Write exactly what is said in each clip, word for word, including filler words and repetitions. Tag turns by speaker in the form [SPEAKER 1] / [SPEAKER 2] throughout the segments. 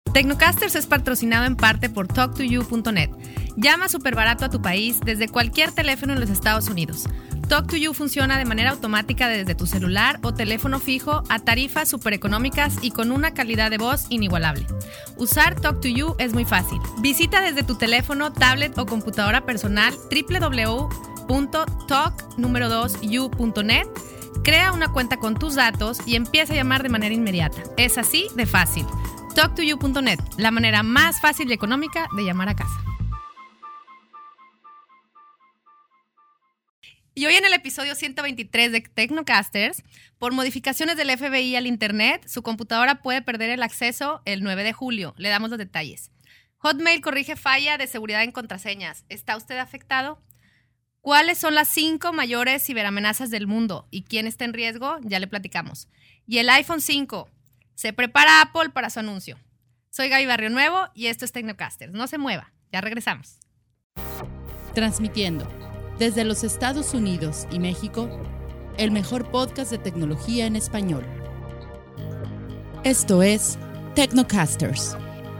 [SPEAKER 1] Tecnocasters es patrocinado en parte por talk to you punto net. Llama súper barato a tu país desde cualquier teléfono en los Estados Unidos. talk to you funciona de manera automática desde tu celular o teléfono fijo a tarifas súper económicas y con una calidad de voz inigualable. Usar talk to you es muy fácil. Visita desde tu teléfono, tablet o computadora personal doble u doble u doble u punto talk número dos you punto net. Crea una cuenta con tus datos y empieza a llamar de manera inmediata. Es así de fácil. talk to you punto net, la manera más fácil y económica de llamar a casa. Y hoy en el episodio ciento veintitrés de Tecnocasters, por modificaciones del F B I al Internet, su computadora puede perder el acceso el nueve de julio. Le damos los detalles. Hotmail corrige falla de seguridad en contraseñas. ¿Está usted afectado? ¿Cuáles son las cinco mayores ciberamenazas del mundo? ¿Y quién está en riesgo? Ya le platicamos. Y el iPhone cinco. Se prepara Apple para su anuncio. Soy Gaby Barrio Nuevo y esto es Tecnocasters. No se mueva, ya regresamos.
[SPEAKER 2] Transmitiendo desde los Estados Unidos y México, el mejor podcast de tecnología en español. Esto es Tecnocasters.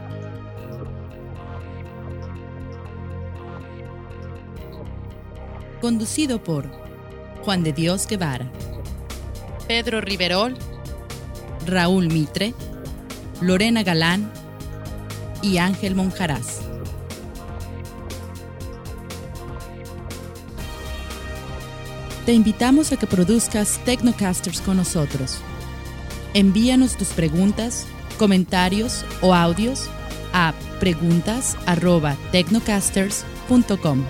[SPEAKER 2] Conducido por Juan de Dios Guevara, Pedro Riverol, Raúl Mitre, Lorena Galán y Ángel Monjaraz. Te invitamos a que produzcas Tecnocasters con nosotros. Envíanos tus preguntas, comentarios o audios a preguntas arroba tecnocasters punto com.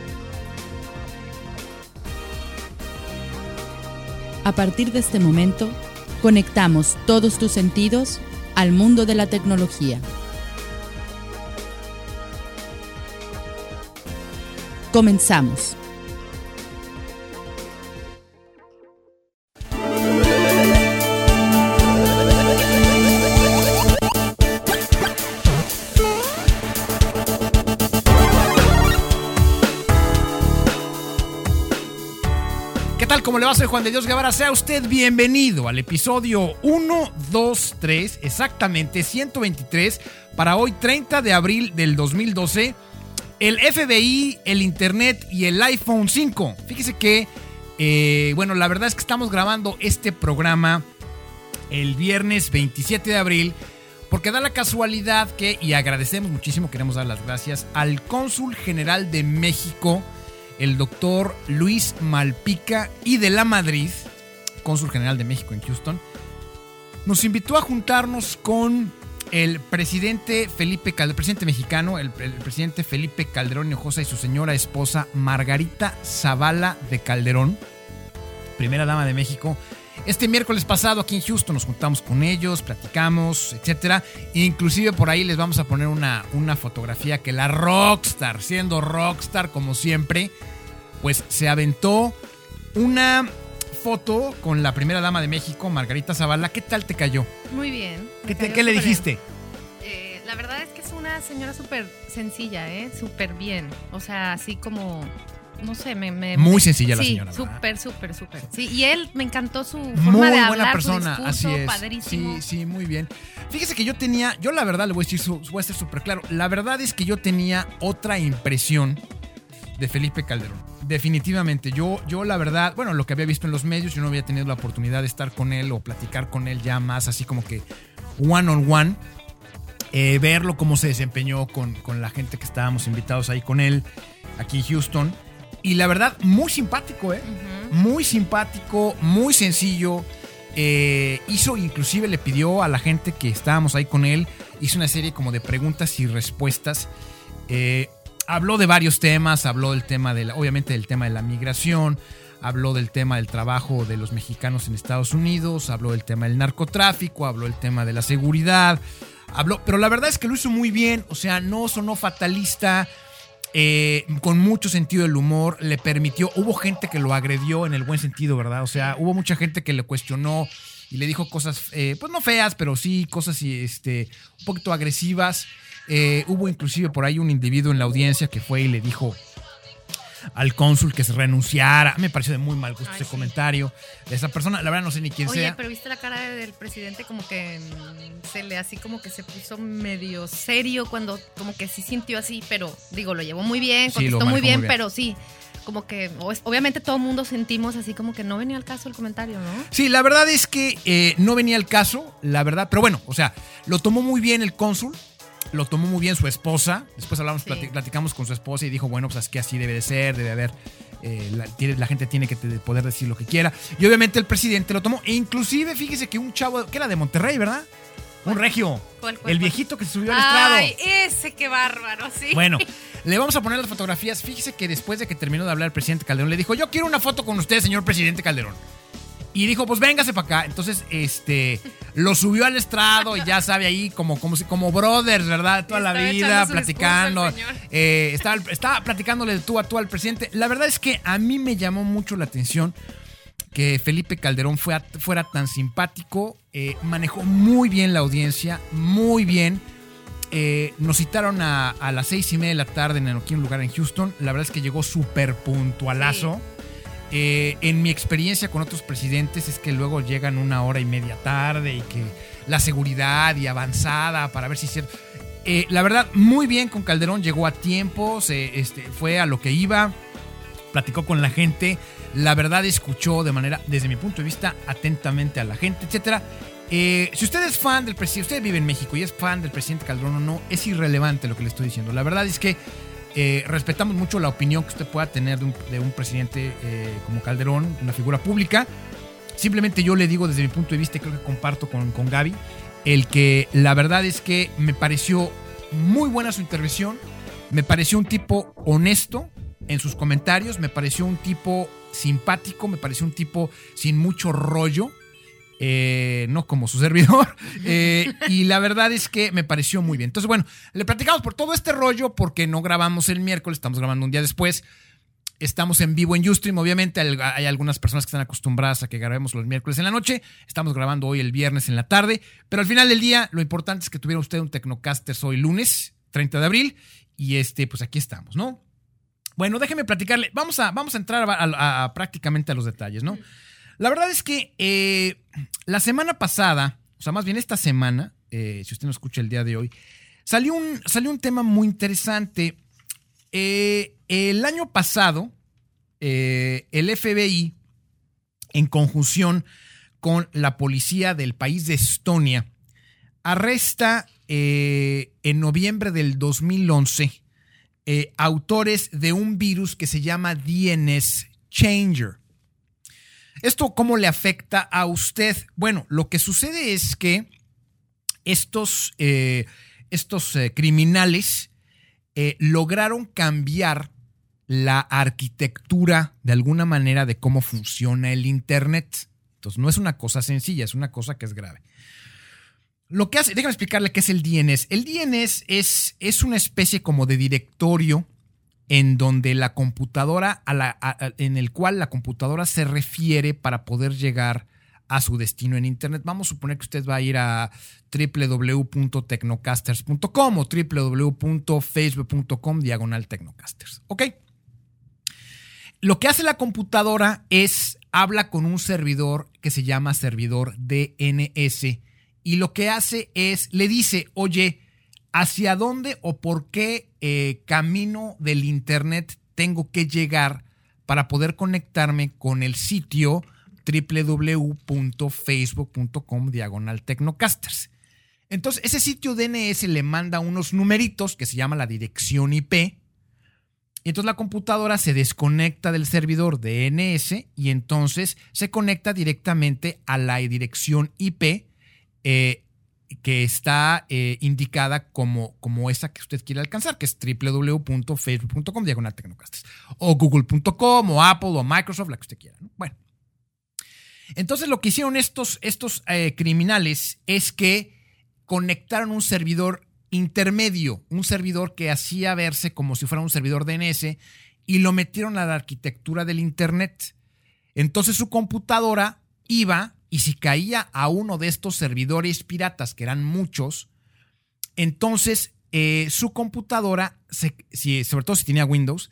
[SPEAKER 2] A partir de este momento, conectamos todos tus sentidos al mundo de la tecnología. Comenzamos.
[SPEAKER 3] ¿Cómo le va? Soy Juan de Dios Guevara. Sea usted bienvenido al episodio ciento veintitrés, exactamente ciento veintitrés, para hoy treinta de abril del dos mil doce. El F B I, el Internet y el iPhone cinco. Fíjese que, eh, bueno, la verdad es que estamos grabando este programa el viernes veintisiete de abril, porque da la casualidad que, y agradecemos muchísimo, queremos dar las gracias al cónsul general de México, el doctor Luis Malpica y de la Madrid, cónsul general de México en Houston, nos invitó a juntarnos con el presidente Felipe Calderón, el presidente mexicano, el, el presidente Felipe Calderón Hinojosa y su señora esposa Margarita Zavala de Calderón, primera dama de México. Este miércoles pasado aquí en Houston nos juntamos con ellos, platicamos, etcétera. Inclusive por ahí les vamos a poner una, una fotografía que la rockstar, siendo rockstar como siempre, pues se aventó una foto con la primera dama de México, Margarita Zavala. ¿Qué tal te cayó?
[SPEAKER 1] Muy bien.
[SPEAKER 3] ¿Qué, te, ¿qué le dijiste?
[SPEAKER 1] Eh, la verdad es que es una señora súper sencilla, ¿eh? Súper bien. O sea, así como... No sé, me... me
[SPEAKER 3] Muy sencilla la
[SPEAKER 1] sí,
[SPEAKER 3] señora.
[SPEAKER 1] Sí, súper, súper, súper. Sí, y él, me encantó su forma
[SPEAKER 3] muy
[SPEAKER 1] de hablar,
[SPEAKER 3] buena persona,
[SPEAKER 1] su discurso,
[SPEAKER 3] así es.
[SPEAKER 1] Padrísimo.
[SPEAKER 3] Sí, sí, muy bien. Fíjese que yo tenía, yo la verdad le voy a decir, voy a ser súper claro, la verdad es que yo tenía otra impresión de Felipe Calderón. Definitivamente, yo, yo la verdad, bueno, lo que había visto en los medios, yo no había tenido la oportunidad de estar con él o platicar con él ya más así como que one on one. Eh, verlo cómo se desempeñó con, con la gente que estábamos invitados ahí con él, aquí en Houston. Y la verdad, muy simpático, ¿eh? Uh-huh. Muy simpático, muy sencillo. Eh, hizo, inclusive le pidió a la gente que estábamos ahí con él, hizo una serie como de preguntas y respuestas. Eh, habló de varios temas, habló del tema de la, obviamente del tema de la migración, habló del tema del trabajo de los mexicanos en Estados Unidos, habló del tema del narcotráfico, habló del tema de la seguridad, habló, pero la verdad es que lo hizo muy bien, o sea, no sonó fatalista. Eh, con mucho sentido del humor, le permitió, hubo gente que lo agredió en el buen sentido, ¿verdad? O sea, hubo mucha gente que le cuestionó y le dijo cosas, eh, pues no feas, pero sí cosas este, un poquito agresivas. Eh, hubo inclusive por ahí un individuo en la audiencia que fue y le dijo al cónsul que se renunciara. Me pareció de muy mal gusto
[SPEAKER 1] Ay,
[SPEAKER 3] ese
[SPEAKER 1] sí.
[SPEAKER 3] comentario de esa persona. La verdad no sé ni quién
[SPEAKER 1] Oye,
[SPEAKER 3] sea.
[SPEAKER 1] pero viste la cara del presidente como que mm, se le así como que se puso medio serio cuando como que sí sintió así, pero digo, lo llevó muy bien,
[SPEAKER 3] Sí, lo
[SPEAKER 1] contestó muy
[SPEAKER 3] manejó
[SPEAKER 1] bien,
[SPEAKER 3] muy bien.
[SPEAKER 1] pero sí, como que o- obviamente todo el mundo sentimos así como que no venía al caso el comentario, ¿no?
[SPEAKER 3] Sí, la verdad es que eh, no venía al caso, la verdad. Pero bueno, o sea, lo tomó muy bien el cónsul. Lo tomó muy bien su esposa. Después hablamos,
[SPEAKER 1] Sí.
[SPEAKER 3] plati- platicamos con su esposa y dijo, bueno, pues es que así debe de ser, debe haber. eh, la, tiene- la gente tiene que te- poder decir lo que quiera. Y obviamente el presidente lo tomó. E inclusive, fíjese que un chavo, que era de Monterrey, ¿verdad? Un regio.
[SPEAKER 1] ¿Cuál, cuál,
[SPEAKER 3] El
[SPEAKER 1] cuál?
[SPEAKER 3] viejito que se subió al estrado.
[SPEAKER 1] Ay, ese qué bárbaro, sí.
[SPEAKER 3] Bueno, le vamos a poner las fotografías. Fíjese que después de que terminó de hablar el presidente Calderón, le dijo, yo quiero una foto con usted, señor presidente Calderón. Y dijo, pues véngase para acá. Entonces, este, lo subió al estrado y ya sabe ahí como, como, si- como brothers, ¿verdad? Toda la
[SPEAKER 1] Estaba
[SPEAKER 3] vida,
[SPEAKER 1] echando su
[SPEAKER 3] platicando.
[SPEAKER 1] discurso el señor.
[SPEAKER 3] Eh, estaba, estaba platicándole de tú a tú al presidente. La verdad es que a mí me llamó mucho la atención que Felipe Calderón fuera, fuera tan simpático. Eh, manejó muy bien la audiencia, muy bien. Eh, nos citaron a, a las seis y media de la tarde en aquí un lugar en Houston. La verdad es que llegó súper puntualazo. Eh, en mi experiencia con otros presidentes es que luego llegan una hora y media tarde y que la seguridad y avanzada para ver si es cierto. Eh, la verdad, muy bien con Calderón, llegó a tiempo, se, este, fue a lo que iba, platicó con la gente, la verdad escuchó de manera, desde mi punto de vista, atentamente a la gente, etcétera. Eh, si usted es fan del presidente, usted vive en México y es fan del presidente Calderón o no, es irrelevante lo que le estoy diciendo. La verdad es que eh, respetamos mucho la opinión que usted pueda tener de un, de un presidente eh, como Calderón, una figura pública. Simplemente yo le digo desde mi punto de vista, y creo que comparto con, con Gaby, el que la verdad es que me pareció muy buena su intervención, me pareció un tipo honesto en sus comentarios, me pareció un tipo simpático, me pareció un tipo sin mucho rollo. Eh, no como su servidor. Eh, y la verdad es que me pareció muy bien. Entonces, bueno, le platicamos por todo este rollo porque no grabamos el miércoles, estamos grabando un día después. Estamos en vivo en Ustream. Obviamente hay, hay algunas personas que están acostumbradas a que grabemos los miércoles en la noche. Estamos grabando hoy el viernes en la tarde. Pero al final del día, lo importante es que tuviera usted un Tecnocasters hoy lunes, treinta de abril. Y este, pues aquí estamos, ¿no? Bueno, déjeme platicarle. Vamos a, vamos a entrar a, a, a prácticamente a los detalles, ¿no? La verdad es que eh, la semana pasada, o sea, más bien esta semana, eh, si usted no escucha el día de hoy, salió un, salió un tema muy interesante. Eh, el año pasado, eh, el F B I, en conjunción con la policía del país de Estonia, arresta eh, en noviembre del dos mil once eh, autores de un virus que se llama D N S Changer. ¿Esto cómo le afecta a usted? Bueno, lo que sucede es que estos, eh, estos eh, criminales eh, lograron cambiar la arquitectura de alguna manera de cómo funciona el Internet. Entonces no es una cosa sencilla, es una cosa que es grave. Lo que hace, déjame explicarle qué es el D N S. El D N S es, es una especie como de directorio en donde la computadora, a la, a, en el cual la computadora se refiere para poder llegar a su destino en Internet. Vamos a suponer que usted va a ir a doble u doble u doble u punto tecnocasters punto com o doble u doble u doble u punto facebook punto com diagonal tecnocasters. ¿Ok? Lo que hace la computadora es, habla con un servidor que se llama servidor D N S y lo que hace es, le dice, oye, ¿hacia dónde o por qué eh, camino del Internet tengo que llegar para poder conectarme con el sitio doble u doble u doble u punto facebook punto com diagonal tecnocasters? Entonces, ese sitio D N S le manda unos numeritos que se llama la dirección I P. Y entonces la computadora se desconecta del servidor D N S y entonces se conecta directamente a la dirección I P eh, que está eh, indicada como, como esa que usted quiere alcanzar, que es doble u doble u doble u punto facebook punto com diagonal tecnocasters, o google punto com, o Apple, o Microsoft, la que usted quiera, ¿no? Bueno, entonces lo que hicieron estos, estos eh, criminales es que conectaron un servidor intermedio, un servidor que hacía verse como si fuera un servidor D N S, y lo metieron a la arquitectura del Internet. Entonces su computadora iba, y si caía a uno de estos servidores piratas, que eran muchos, entonces eh, su computadora, se, si, sobre todo si tenía Windows,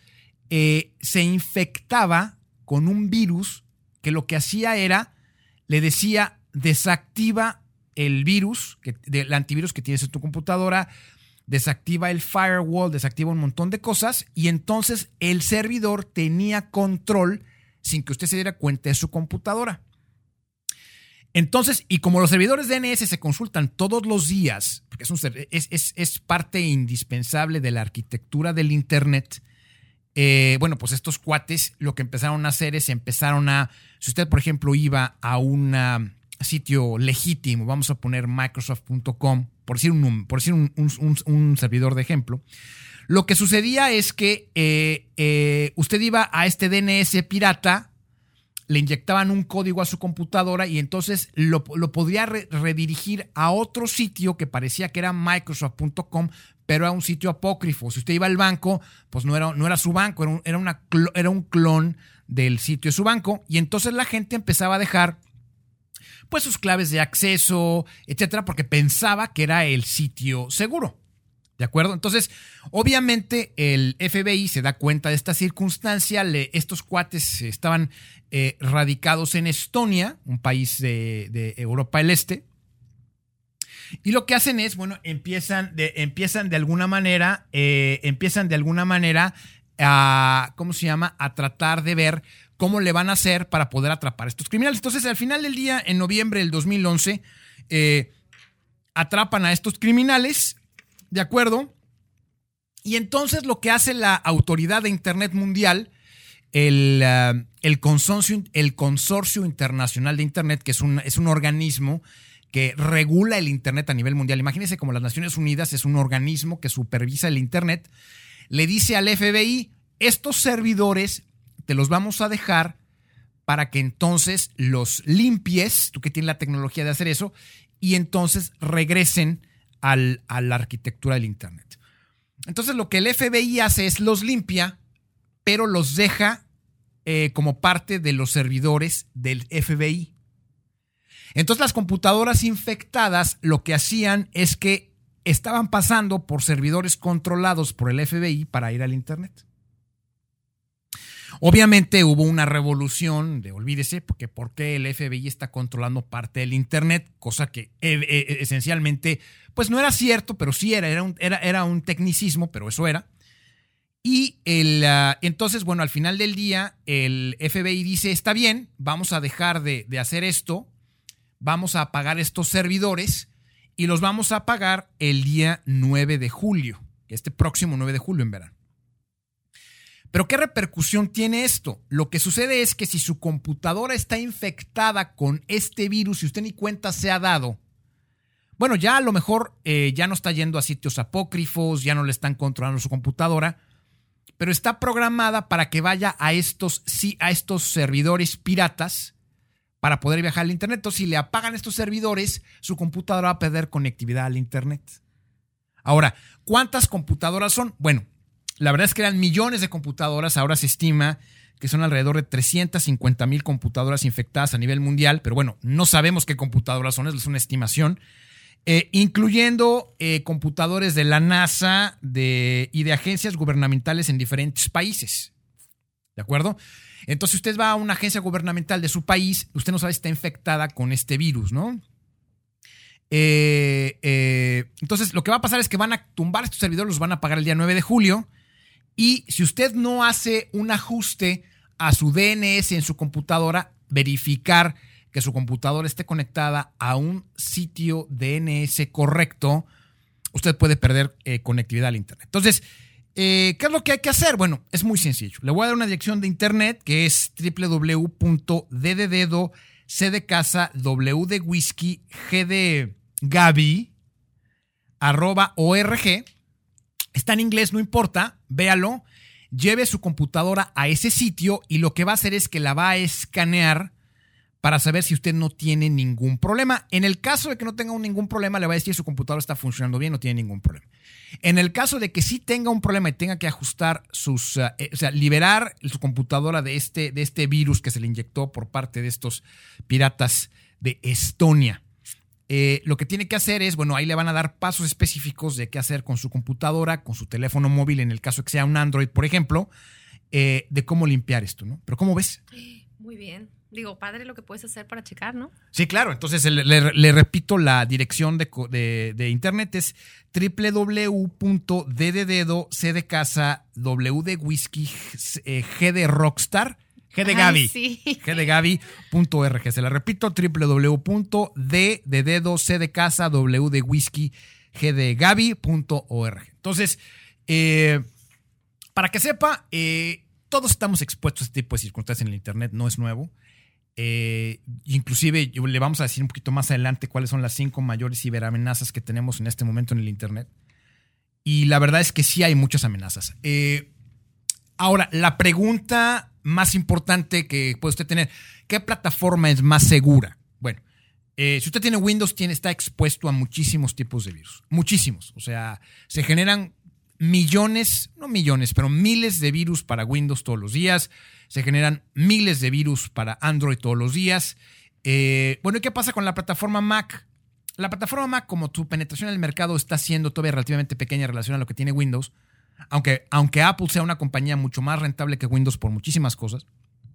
[SPEAKER 3] eh, se infectaba con un virus que lo que hacía era, le decía, desactiva el virus, que, el antivirus que tienes en tu computadora, desactiva el firewall, desactiva un montón de cosas, y entonces el servidor tenía control sin que usted se diera cuenta de su computadora. Entonces, y como los servidores D N S se consultan todos los días, porque es, un, es, es, es parte indispensable de la arquitectura del Internet, eh, bueno, pues estos cuates lo que empezaron a hacer es empezaron a, si usted por ejemplo iba a un sitio legítimo, vamos a poner microsoft punto com, por decir, un, por decir un, un, un, un servidor de ejemplo, lo que sucedía es que eh, eh, usted iba a este D N S pirata, le inyectaban un código a su computadora y entonces lo, lo podría re- redirigir a otro sitio que parecía que era microsoft punto com, pero era un sitio apócrifo. Si usted iba al banco, pues no era, no era su banco, era un, era, una, era un clon del sitio de su banco, y entonces la gente empezaba a dejar pues sus claves de acceso, etcétera, porque pensaba que era el sitio seguro. ¿De acuerdo? Entonces, obviamente el F B I se da cuenta de esta circunstancia. Le, estos cuates estaban eh, radicados en Estonia, un país de, de Europa del Este. Y lo que hacen es, bueno, empiezan de, empiezan de alguna manera, eh, empiezan de alguna manera a, ¿cómo se llama? A tratar de ver cómo le van a hacer para poder atrapar a estos criminales. Entonces, al final del día, en noviembre del dos mil once, eh, atrapan a estos criminales. ¿De acuerdo? Y entonces lo que hace la Autoridad de Internet Mundial, el, uh, el, consorcio, el Consorcio Internacional de Internet, que es un, es un organismo que regula el Internet a nivel mundial. Imagínense como las Naciones Unidas es un organismo que supervisa el Internet. Le dice al F B I, estos servidores te los vamos a dejar para que entonces los limpies, tú que tienes la tecnología de hacer eso, y entonces regresen Al, a la arquitectura del Internet. Entonces lo que el F B I hace es los limpia, pero los deja eh, como parte de los servidores del F B I. Entonces las computadoras infectadas lo que hacían es que estaban pasando por servidores controlados por el F B I para ir al Internet. Obviamente hubo una revolución de, olvídese, porque ¿por qué el F B I está controlando parte del Internet? Cosa que eh, eh, esencialmente, pues no era cierto, pero sí era, era un, era, era un tecnicismo, pero eso era. Y el, uh, entonces, bueno, al final del día, el F B I dice, está bien, vamos a dejar de, de hacer esto, vamos a apagar estos servidores y los vamos a apagar el día nueve de julio, este próximo nueve de julio en verano. Pero ¿qué repercusión tiene esto? Lo que sucede es que si su computadora está infectada con este virus y usted ni cuenta se ha dado, bueno, ya a lo mejor eh, ya no está yendo a sitios apócrifos, ya no le están controlando su computadora, pero está programada para que vaya a estos, sí, a estos servidores piratas para poder viajar al Internet. Entonces, si le apagan estos servidores, su computadora va a perder conectividad al Internet. Ahora, ¿cuántas computadoras son? Bueno, la verdad es que eran millones de computadoras. Ahora se estima que son alrededor de trescientas cincuenta mil computadoras infectadas a nivel mundial. Pero bueno, no sabemos qué computadoras son, es una estimación. Eh, incluyendo eh, computadores de la NASA de, y de agencias gubernamentales en diferentes países. ¿De acuerdo? Entonces, si usted va a una agencia gubernamental de su país, usted no sabe si está infectada con este virus, ¿no? Eh, eh, entonces, lo que va a pasar es que van a tumbar estos servidores, los van a apagar el día nueve de julio. Y si usted no hace un ajuste a su D N S en su computadora, verificar que su computadora esté conectada a un sitio D N S correcto, usted puede perder eh, conectividad al Internet. Entonces, eh, ¿qué es lo que hay que hacer? Bueno, es muy sencillo. Le voy a dar una dirección de Internet que es doble u doble u doble u punto d de dedo, c de casa, w de whisky, g de gaby, arroba org. Está en inglés, no importa, véalo, lleve su computadora a ese sitio y lo que va a hacer es que la va a escanear para saber si usted no tiene ningún problema. En el caso de que no tenga ningún problema, le va a decir que su computadora está funcionando bien, no tiene ningún problema. En el caso de que sí tenga un problema y tenga que ajustar sus, uh, eh, o sea, liberar su computadora de este, de este virus que se le inyectó por parte de estos piratas de Estonia, Eh, lo que tiene que hacer es, bueno, ahí le van a dar pasos específicos de qué hacer con su computadora, con su teléfono móvil, en el caso de que sea un Android, por ejemplo. eh, de cómo limpiar esto, ¿no? Pero ¿cómo ves?
[SPEAKER 1] Muy bien. Digo, padre lo que puedes hacer para checar, ¿no?
[SPEAKER 3] Sí, claro. Entonces, le, le, le repito, la dirección de, de, de internet es doble u doble u doble u punto d de dedo, c de casa, w de whisky, g de rockstar, g de Gaby,
[SPEAKER 1] sí.
[SPEAKER 3] g de Gaby punto org. Se la repito, doble u doble u doble u punto d de dedo, c de casa, w de whisky, g de Gaby punto org. Entonces, eh, para que sepa, eh, todos estamos expuestos a este tipo de circunstancias en el internet, no es nuevo. Eh, inclusive le vamos a decir un poquito más adelante cuáles son las cinco mayores ciberamenazas que tenemos en este momento en el internet. Y la verdad es que sí hay muchas amenazas. Eh, ahora, la pregunta más importante que puede usted tener, ¿qué plataforma es más segura? Bueno, eh, si usted tiene Windows, tiene, está expuesto a muchísimos tipos de virus. Muchísimos. O sea, se generan millones, no millones, pero miles de virus para Windows todos los días. Se generan miles de virus para Android todos los días. Eh, bueno, ¿y qué pasa con la plataforma Mac? La plataforma Mac, como su penetración en el mercado está siendo todavía relativamente pequeña en relación a lo que tiene Windows, aunque, aunque Apple sea una compañía mucho más rentable que Windows por muchísimas cosas,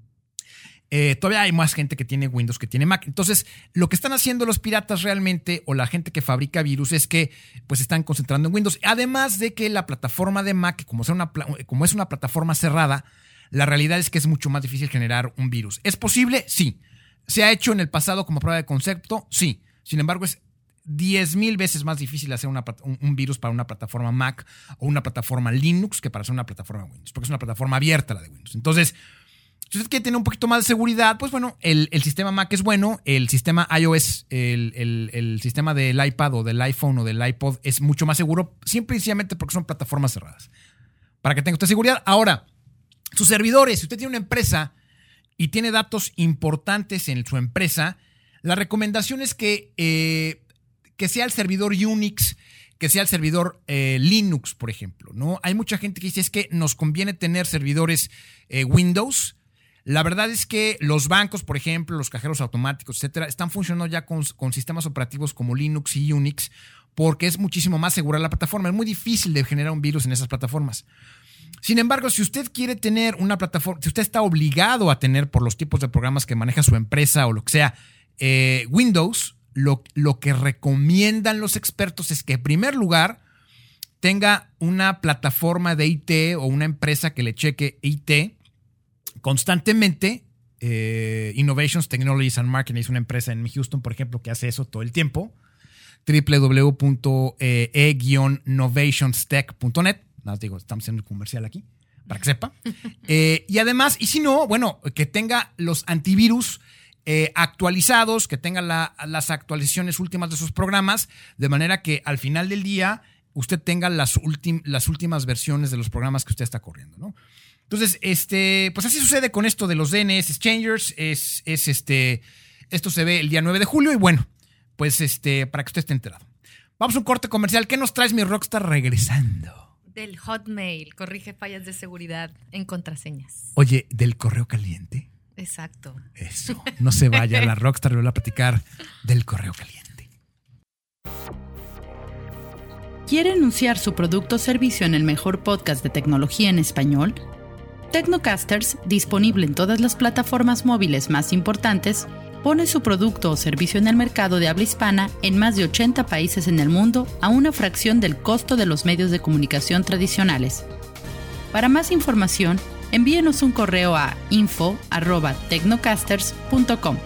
[SPEAKER 3] eh, todavía hay más gente que tiene Windows que tiene Mac. Entonces, lo que están haciendo los piratas realmente, o la gente que fabrica virus, es que pues están concentrando en Windows. Además de que la plataforma de Mac, como, sea una, como es una plataforma cerrada, la realidad es que es mucho más difícil generar un virus. ¿Es posible? Sí. ¿Se ha hecho en el pasado como prueba de concepto? Sí. Sin embargo, es diez mil veces más difícil hacer una, un, un virus para una plataforma Mac o una plataforma Linux que para hacer una plataforma Windows, porque es una plataforma abierta la de Windows. Entonces, si usted quiere tener un poquito más de seguridad, pues bueno, el, el sistema Mac es bueno, el sistema iOS, el, el, el sistema del iPad o del iPhone o del iPod es mucho más seguro, simple y sencillamente porque son plataformas cerradas. Para que tenga usted seguridad. Ahora, sus servidores, si usted tiene una empresa y tiene datos importantes en su empresa, la recomendación es que, eh, que sea el servidor Unix, que sea el servidor eh, Linux, por ejemplo, ¿no? Hay mucha gente que dice es que nos conviene tener servidores eh, Windows. La verdad es que los bancos, por ejemplo, los cajeros automáticos, etcétera, están funcionando ya con, con sistemas operativos como Linux y Unix porque es muchísimo más segura la plataforma. Es muy difícil de generar un virus en esas plataformas. Sin embargo, si usted quiere tener una plataforma, si usted está obligado a tener por los tipos de programas que maneja su empresa o lo que sea, eh, Windows, lo, lo que recomiendan los expertos es que en primer lugar tenga una plataforma de I T o una empresa que le cheque I T constantemente. eh, Innovations, Technologies and Marketing es una empresa en Houston, por ejemplo, que hace eso todo el tiempo. doble u doble u doble u punto e guion innovations tech punto net. Nada más digo, estamos haciendo un comercial aquí, para que sepa. Eh, y además, y si no, bueno, que tenga los antivirus eh, actualizados, que tenga la, las actualizaciones últimas de sus programas, de manera que al final del día usted tenga las, ultim, las últimas versiones de los programas que usted está corriendo, ¿no? Entonces, este, pues así sucede con esto de los D N S Exchangers. Es, es este, esto se ve el día nueve de julio y bueno, pues este, para que usted esté enterado. Vamos a un corte comercial. ¿Qué nos traes, mi rockstar, regresando?
[SPEAKER 1] Del Hotmail, corrige fallas de seguridad en contraseñas.
[SPEAKER 3] Oye, ¿del correo caliente?
[SPEAKER 1] Exacto.
[SPEAKER 3] Eso, no se vaya, la rockstar le va a platicar del correo caliente.
[SPEAKER 2] ¿Quiere anunciar su producto o servicio en el mejor podcast de tecnología en español? Tecnocasters, disponible en todas las plataformas móviles más importantes, pone su producto o servicio en el mercado de habla hispana en más de ochenta países en el mundo a una fracción del costo de los medios de comunicación tradicionales. Para más información, envíenos un correo a info arroba tecnocasters punto com.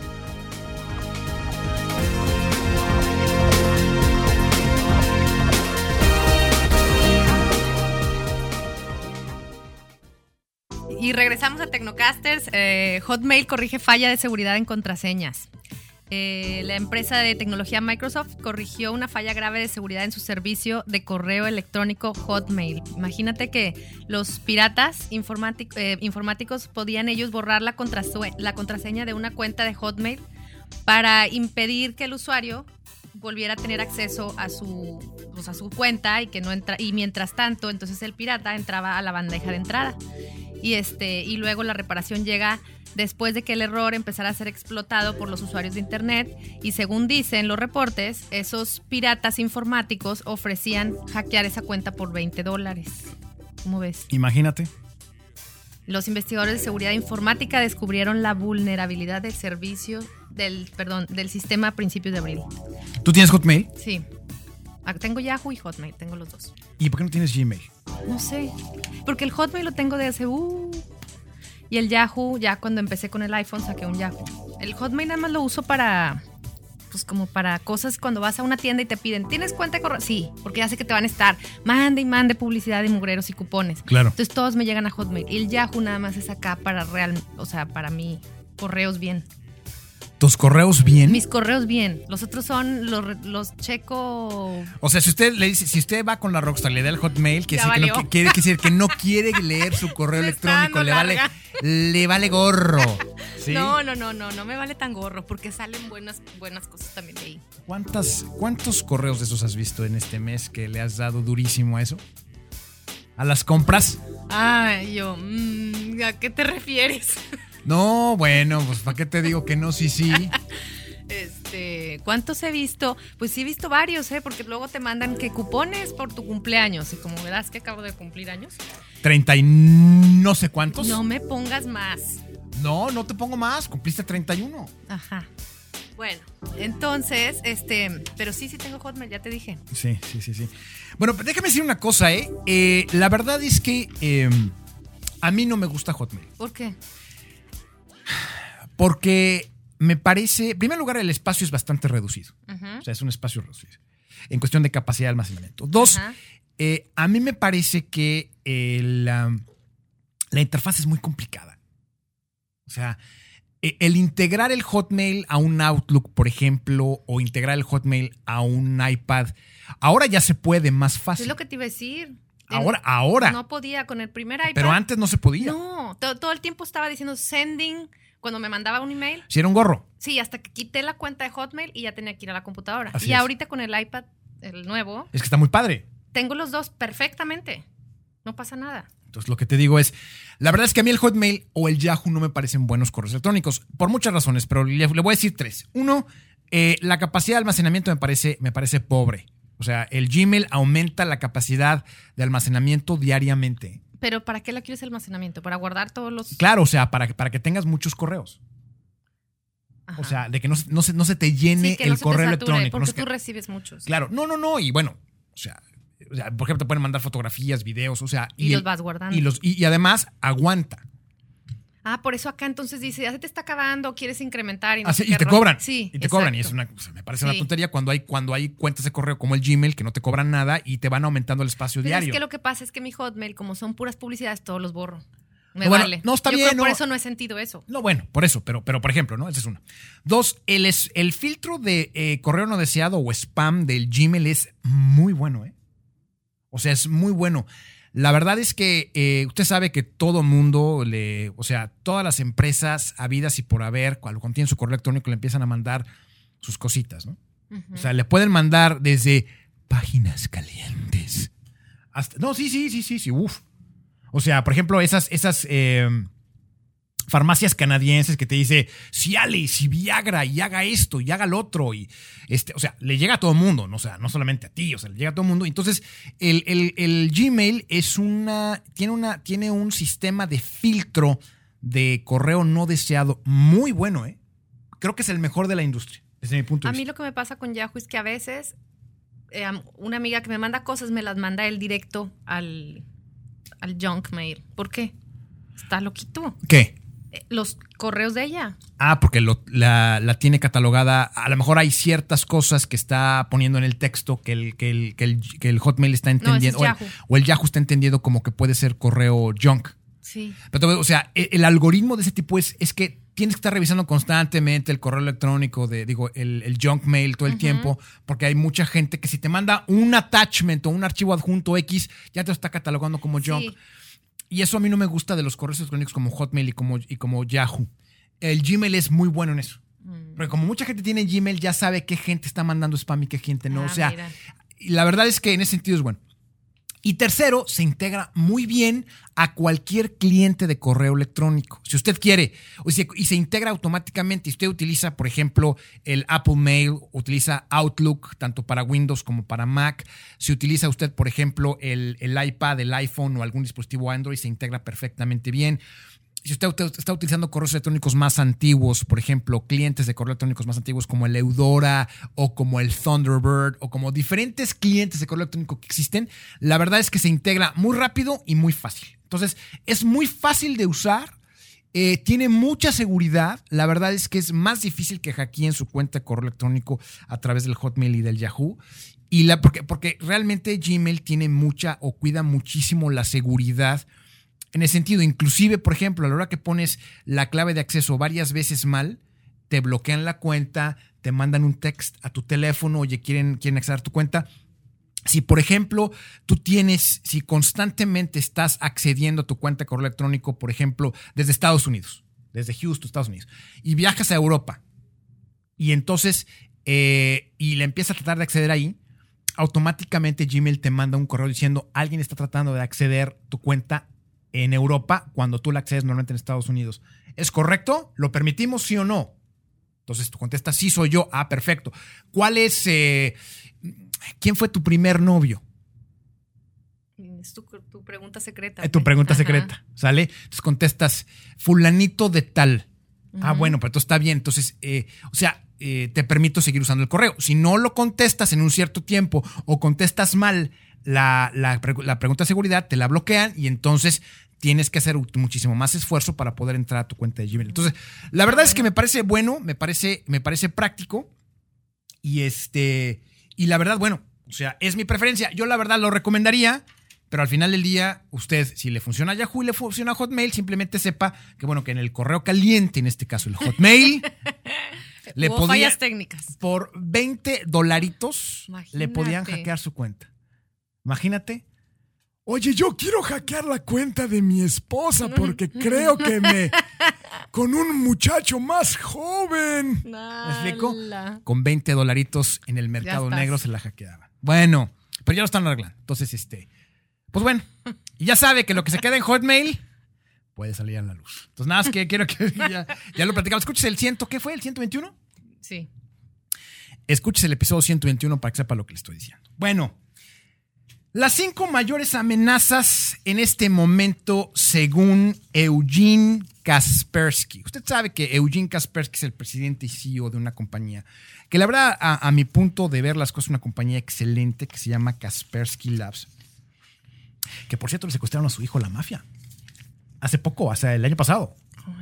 [SPEAKER 1] Y regresamos a Tecnocasters. Eh, Hotmail corrige falla de seguridad en contraseñas. Eh, la empresa de tecnología Microsoft corrigió una falla grave de seguridad en su servicio de correo electrónico Hotmail. Imagínate que los piratas informátic- eh, informáticos podían ellos borrar la, contrase- la contraseña de una cuenta de Hotmail para impedir que el usuario volviera a tener acceso a su, pues a su cuenta y que no entra, y mientras tanto, entonces el pirata entraba a la bandeja de entrada. Y, este, y luego la reparación llega después de que el error empezara a ser explotado por los usuarios de internet y según dicen los reportes, esos piratas informáticos ofrecían hackear esa cuenta por veinte dólares. ¿Cómo ves?
[SPEAKER 3] Imagínate.
[SPEAKER 1] Los investigadores de seguridad informática descubrieron la vulnerabilidad del servicio del, perdón, del sistema a principios de abril.
[SPEAKER 3] ¿Tú tienes Hotmail?
[SPEAKER 1] Sí. Tengo Yahoo y Hotmail, tengo los dos.
[SPEAKER 3] ¿Y por qué no tienes Gmail?
[SPEAKER 1] No sé, porque el Hotmail lo tengo desde uh, y el Yahoo, ya cuando empecé con el iPhone saqué un Yahoo. El Hotmail nada más lo uso para, pues como para cosas cuando vas a una tienda y te piden, ¿tienes cuenta de correo? Sí, porque ya sé que te van a estar, mande y mande publicidad de mugreros y cupones.
[SPEAKER 3] Claro.
[SPEAKER 1] Entonces todos me llegan a Hotmail. Y el Yahoo nada más es acá para real, o sea, para mí, correos bien.
[SPEAKER 3] ¿Tus correos bien?
[SPEAKER 1] Mis correos bien. Los otros son los, los checo.
[SPEAKER 3] O sea, si usted le dice, si usted va con la Rockstar, le da el Hotmail, quiere, decir que, no, quiere decir que no quiere leer su correo electrónico, le vale, le vale gorro. ¿Sí?
[SPEAKER 1] No, no, no, no, no me vale tan gorro, porque salen buenas, buenas cosas también de ahí.
[SPEAKER 3] ¿Cuántas, ¿Cuántos correos de esos has visto en este mes que le has dado durísimo a eso? ¿A las compras?
[SPEAKER 1] Ay, yo, mmm, ¿a qué te refieres?
[SPEAKER 3] No, bueno, pues ¿para qué te digo que no? Sí, sí.
[SPEAKER 1] Este, ¿cuántos he visto? Pues sí he visto varios, ¿eh? Porque luego te mandan que cupones por tu cumpleaños. Y como verás que acabo de cumplir años.
[SPEAKER 3] ¿Treinta y no sé cuántos?
[SPEAKER 1] No me pongas más.
[SPEAKER 3] No, no te pongo más. Cumpliste treinta y uno.
[SPEAKER 1] Ajá. Bueno, entonces, este, pero sí, sí tengo Hotmail, ya te dije.
[SPEAKER 3] Sí, sí, sí, sí. Bueno, déjame decir una cosa, ¿eh? eh la verdad es que eh, a mí no me gusta Hotmail.
[SPEAKER 1] ¿Por qué?
[SPEAKER 3] Porque me parece, en primer lugar, el espacio es bastante reducido. Uh-huh. O sea, es un espacio reducido en cuestión de capacidad de almacenamiento. Dos, uh-huh. eh, a mí me parece que el, um, la interfaz es muy complicada. O sea, el integrar el Hotmail a un Outlook, por ejemplo, o integrar el Hotmail a un iPad, ahora ya se puede más fácil.
[SPEAKER 1] Es lo que te iba a decir.
[SPEAKER 3] Ahora, ahora.
[SPEAKER 1] No podía con el primer iPad.
[SPEAKER 3] Pero antes no se podía.
[SPEAKER 1] No, todo, todo el tiempo estaba diciendo sending cuando me mandaba un email.
[SPEAKER 3] Sí, era un gorro.
[SPEAKER 1] Sí, hasta que quité la cuenta de Hotmail y ya tenía que ir a la computadora.
[SPEAKER 3] Así
[SPEAKER 1] y
[SPEAKER 3] es.
[SPEAKER 1] ahorita con el iPad, el nuevo.
[SPEAKER 3] Es que está muy padre.
[SPEAKER 1] Tengo los dos perfectamente. No pasa nada.
[SPEAKER 3] Entonces, lo que te digo es, la verdad es que a mí el Hotmail o el Yahoo no me parecen buenos correos electrónicos, por muchas razones, pero le, le voy a decir tres. Uno, eh, la capacidad de almacenamiento me parece, me parece pobre. O sea, el Gmail aumenta la capacidad de almacenamiento diariamente.
[SPEAKER 1] ¿Pero para qué la quieres almacenamiento? ¿Para guardar todos los...?
[SPEAKER 3] Claro, o sea, para, para que tengas muchos correos. Ajá. O sea, de que no, no, se, no se te llene
[SPEAKER 1] sí, que
[SPEAKER 3] el
[SPEAKER 1] no se
[SPEAKER 3] correo
[SPEAKER 1] te sature,
[SPEAKER 3] electrónico.
[SPEAKER 1] Porque
[SPEAKER 3] no
[SPEAKER 1] tú
[SPEAKER 3] que,
[SPEAKER 1] recibes muchos.
[SPEAKER 3] Claro, no, no, no. Y bueno, o sea, o sea por ejemplo, te pueden mandar fotografías, videos, o sea...
[SPEAKER 1] Y, y los el, vas guardando.
[SPEAKER 3] Y, los, y, y además aguanta.
[SPEAKER 1] Ah, por eso acá entonces dice, ya se te está acabando, quieres incrementar. Y, no
[SPEAKER 3] ah,
[SPEAKER 1] sé
[SPEAKER 3] sí, y te cobran.
[SPEAKER 1] Sí,
[SPEAKER 3] Y te
[SPEAKER 1] exacto.
[SPEAKER 3] cobran. Y es una, o sea, me parece
[SPEAKER 1] sí.
[SPEAKER 3] una tontería cuando hay, cuando hay cuentas de correo como el Gmail que no te cobran nada y te van aumentando el espacio
[SPEAKER 1] Pero
[SPEAKER 3] diario.
[SPEAKER 1] Es que lo que pasa es que mi Hotmail, como son puras publicidades, todos los borro. Me
[SPEAKER 3] no, bueno,
[SPEAKER 1] vale.
[SPEAKER 3] No, está
[SPEAKER 1] Yo
[SPEAKER 3] bien.
[SPEAKER 1] Creo
[SPEAKER 3] no.
[SPEAKER 1] Por eso no he sentido eso.
[SPEAKER 3] No, bueno, por eso. Pero, pero por ejemplo, ¿no? Esa es una. Dos, el, es, el filtro de eh, correo no deseado o spam del Gmail es muy bueno, ¿eh? O sea, es muy bueno. La verdad es que eh, usted sabe que todo mundo, le, o sea, todas las empresas habidas y por haber, cuando contienen su correo electrónico, le empiezan a mandar sus cositas, ¿no? Uh-huh. O sea, le pueden mandar desde páginas calientes hasta... No, sí, sí, sí, sí, sí, uf. O sea, por ejemplo, esas, esas eh, farmacias canadienses que te dice Cialis y Viagra y haga esto y haga lo otro. Y este, o sea, le llega a todo el mundo, ¿no? O sea, no solamente a ti, o sea, le llega a todo el mundo. Entonces, el, el, el Gmail es una tiene, una. tiene un sistema de filtro de correo no deseado muy bueno, ¿eh? Creo que es el mejor de la industria, desde mi punto de
[SPEAKER 1] a
[SPEAKER 3] vista.
[SPEAKER 1] A mí lo que me pasa con Yahoo es que a veces eh, una amiga que me manda cosas me las manda él directo al... al junk mail. ¿Por qué? Está loquito.
[SPEAKER 3] ¿Qué?
[SPEAKER 1] Los correos de ella.
[SPEAKER 3] Ah, porque lo, la, la tiene catalogada. A lo mejor hay ciertas cosas que está poniendo en el texto que el, que el, que el, que el Hotmail está entendiendo.
[SPEAKER 1] No, ese es
[SPEAKER 3] o, el,
[SPEAKER 1] Yahoo.
[SPEAKER 3] o el Yahoo está entendiendo como que puede ser correo junk.
[SPEAKER 1] Sí.
[SPEAKER 3] Pero, o sea, el, el algoritmo de ese tipo es, es que tienes que estar revisando constantemente el correo electrónico, de, digo, el, el junk mail todo el uh-huh. tiempo, porque hay mucha gente que si te manda un attachment o un archivo adjunto X, ya te lo está catalogando como junk. Sí. Y eso a mí no me gusta de los correos electrónicos como Hotmail y como, y como Yahoo. El Gmail es muy bueno en eso. Mm. Porque como mucha gente tiene Gmail, ya sabe qué gente está mandando spam y qué gente no.
[SPEAKER 1] Ah,
[SPEAKER 3] o sea,
[SPEAKER 1] mira.
[SPEAKER 3] la verdad es que en ese sentido es bueno. Y tercero, se integra muy bien a cualquier cliente de correo electrónico. Si usted quiere, o si, y se integra automáticamente. Si usted utiliza, por ejemplo, el Apple Mail, utiliza Outlook, tanto para Windows como para Mac. Si utiliza usted, por ejemplo, el, el iPad, el iPhone o algún dispositivo Android, se integra perfectamente bien. Si usted está utilizando correos electrónicos más antiguos, por ejemplo, clientes de correos electrónicos más antiguos como el Eudora o como el Thunderbird o como diferentes clientes de correo electrónico que existen, la verdad es que se integra muy rápido y muy fácil. Entonces, es muy fácil de usar, eh, tiene mucha seguridad. La verdad es que es más difícil que hackeen su cuenta de correo electrónico a través del Hotmail y del Yahoo. Y la, porque, porque realmente Gmail tiene mucha o cuida muchísimo la seguridad. En ese sentido, inclusive, por ejemplo, a la hora que pones la clave de acceso varias veces mal, te bloquean la cuenta, te mandan un text a tu teléfono, oye, quieren, quieren acceder a tu cuenta. Si, por ejemplo, tú tienes, si constantemente estás accediendo a tu cuenta de correo electrónico, por ejemplo, desde Estados Unidos, desde Houston, Estados Unidos, y viajas a Europa, y entonces, eh, y le empiezas a tratar de acceder ahí, automáticamente Gmail te manda un correo diciendo, alguien está tratando de acceder a tu cuenta en Europa cuando tú la accedes normalmente en Estados Unidos. ¿Es correcto? ¿Lo permitimos, sí o no? Entonces tú contestas, sí soy yo. Ah, perfecto. ¿Cuál es, eh, quién fue tu primer novio?
[SPEAKER 1] Es tu, tu pregunta secreta.
[SPEAKER 3] Es tu pregunta
[SPEAKER 1] Ajá.
[SPEAKER 3] secreta, ¿sale? Entonces contestas, fulanito de tal. Uh-huh. Ah, bueno, pues entonces está bien. Entonces, eh, o sea, eh, te permito seguir usando el correo. Si no lo contestas en un cierto tiempo o contestas mal la, la, la pregunta de seguridad, te la bloquean y entonces tienes que hacer muchísimo más esfuerzo para poder entrar a tu cuenta de Gmail. Entonces, la verdad es que me parece bueno, me parece, me parece práctico y este, y la verdad, bueno, o sea, es mi preferencia. Yo la verdad lo recomendaría, pero al final del día, usted, si le funciona Yahoo y le funciona Hotmail, simplemente sepa que, bueno, que en el correo caliente, en este caso el Hotmail, le
[SPEAKER 1] Hubo
[SPEAKER 3] podía,
[SPEAKER 1] fallas técnicas.
[SPEAKER 3] por veinte dolaritos,
[SPEAKER 1] Imagínate.
[SPEAKER 3] le podían hackear su cuenta. Imagínate. Oye, yo quiero hackear la cuenta de mi esposa porque creo que me... con un muchacho más joven. ¿Me explico? Con veinte dolaritos en el mercado negro se la hackeaban. Bueno, pero ya lo están arreglando. Entonces, este... pues bueno, y ya sabe que lo que se queda en Hotmail puede salir a la luz. Entonces, nada más que quiero que ya, ya lo platicamos. Escuches el ciento, ¿qué fue? ¿El ciento veintiuno?
[SPEAKER 1] Sí.
[SPEAKER 3] Escuches el episodio ciento veintiuno para que sepa lo que le estoy diciendo. Bueno, las cinco mayores amenazas en este momento según Eugene Kaspersky. Usted sabe que Eugene Kaspersky es el presidente y C E O de una compañía que la verdad, a, a mi punto de ver las cosas, es una compañía excelente que se llama Kaspersky Labs. Que por cierto le secuestraron a su hijo la mafia. Hace poco, hace el año pasado.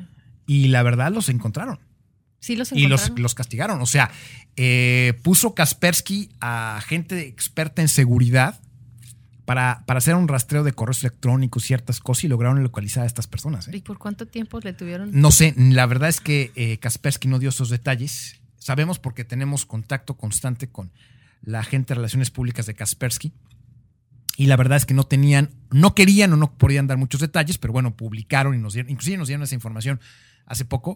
[SPEAKER 3] Y la verdad los encontraron.
[SPEAKER 1] Sí, los
[SPEAKER 3] Y
[SPEAKER 1] encontraron.
[SPEAKER 3] los, los castigaron. O sea, eh, puso Kaspersky a gente experta en seguridad para, para hacer un rastreo de correos electrónicos, ciertas cosas, y lograron localizar a estas personas. ¿eh?
[SPEAKER 1] ¿Y por cuánto tiempo le tuvieron?
[SPEAKER 3] No sé, la verdad es que eh, Kaspersky no dio esos detalles. Sabemos porque tenemos contacto constante con la gente de relaciones públicas de Kaspersky. Y la verdad es que no tenían, no querían o no podían dar muchos detalles, pero bueno, publicaron y nos dieron, inclusive nos dieron esa información hace poco,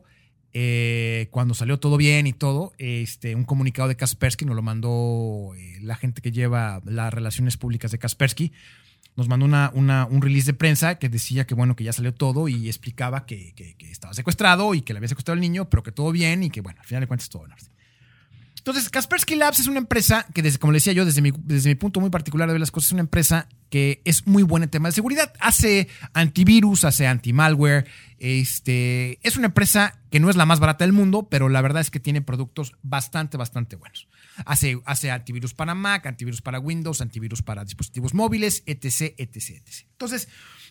[SPEAKER 3] eh, cuando salió todo bien y todo, este, un comunicado de Kaspersky nos lo mandó eh, la gente que lleva las relaciones públicas de Kaspersky, nos mandó una, una, un release de prensa que decía que bueno, que ya salió todo y explicaba que, que, que estaba secuestrado y que le había secuestrado al niño, pero que todo bien y que bueno, al final de cuentas todo en orden. Entonces, Kaspersky Labs es una empresa que, desde, como le decía yo, desde mi, desde mi punto muy particular de ver las cosas, es una empresa que es muy buena en temas de seguridad. Hace antivirus, hace anti-malware. Este, es una empresa que no es la más barata del mundo, pero la verdad es que tiene productos bastante, bastante buenos. Hace, hace antivirus para Mac, antivirus para Windows, antivirus para dispositivos móviles, etc, etc, etcétera. Entonces,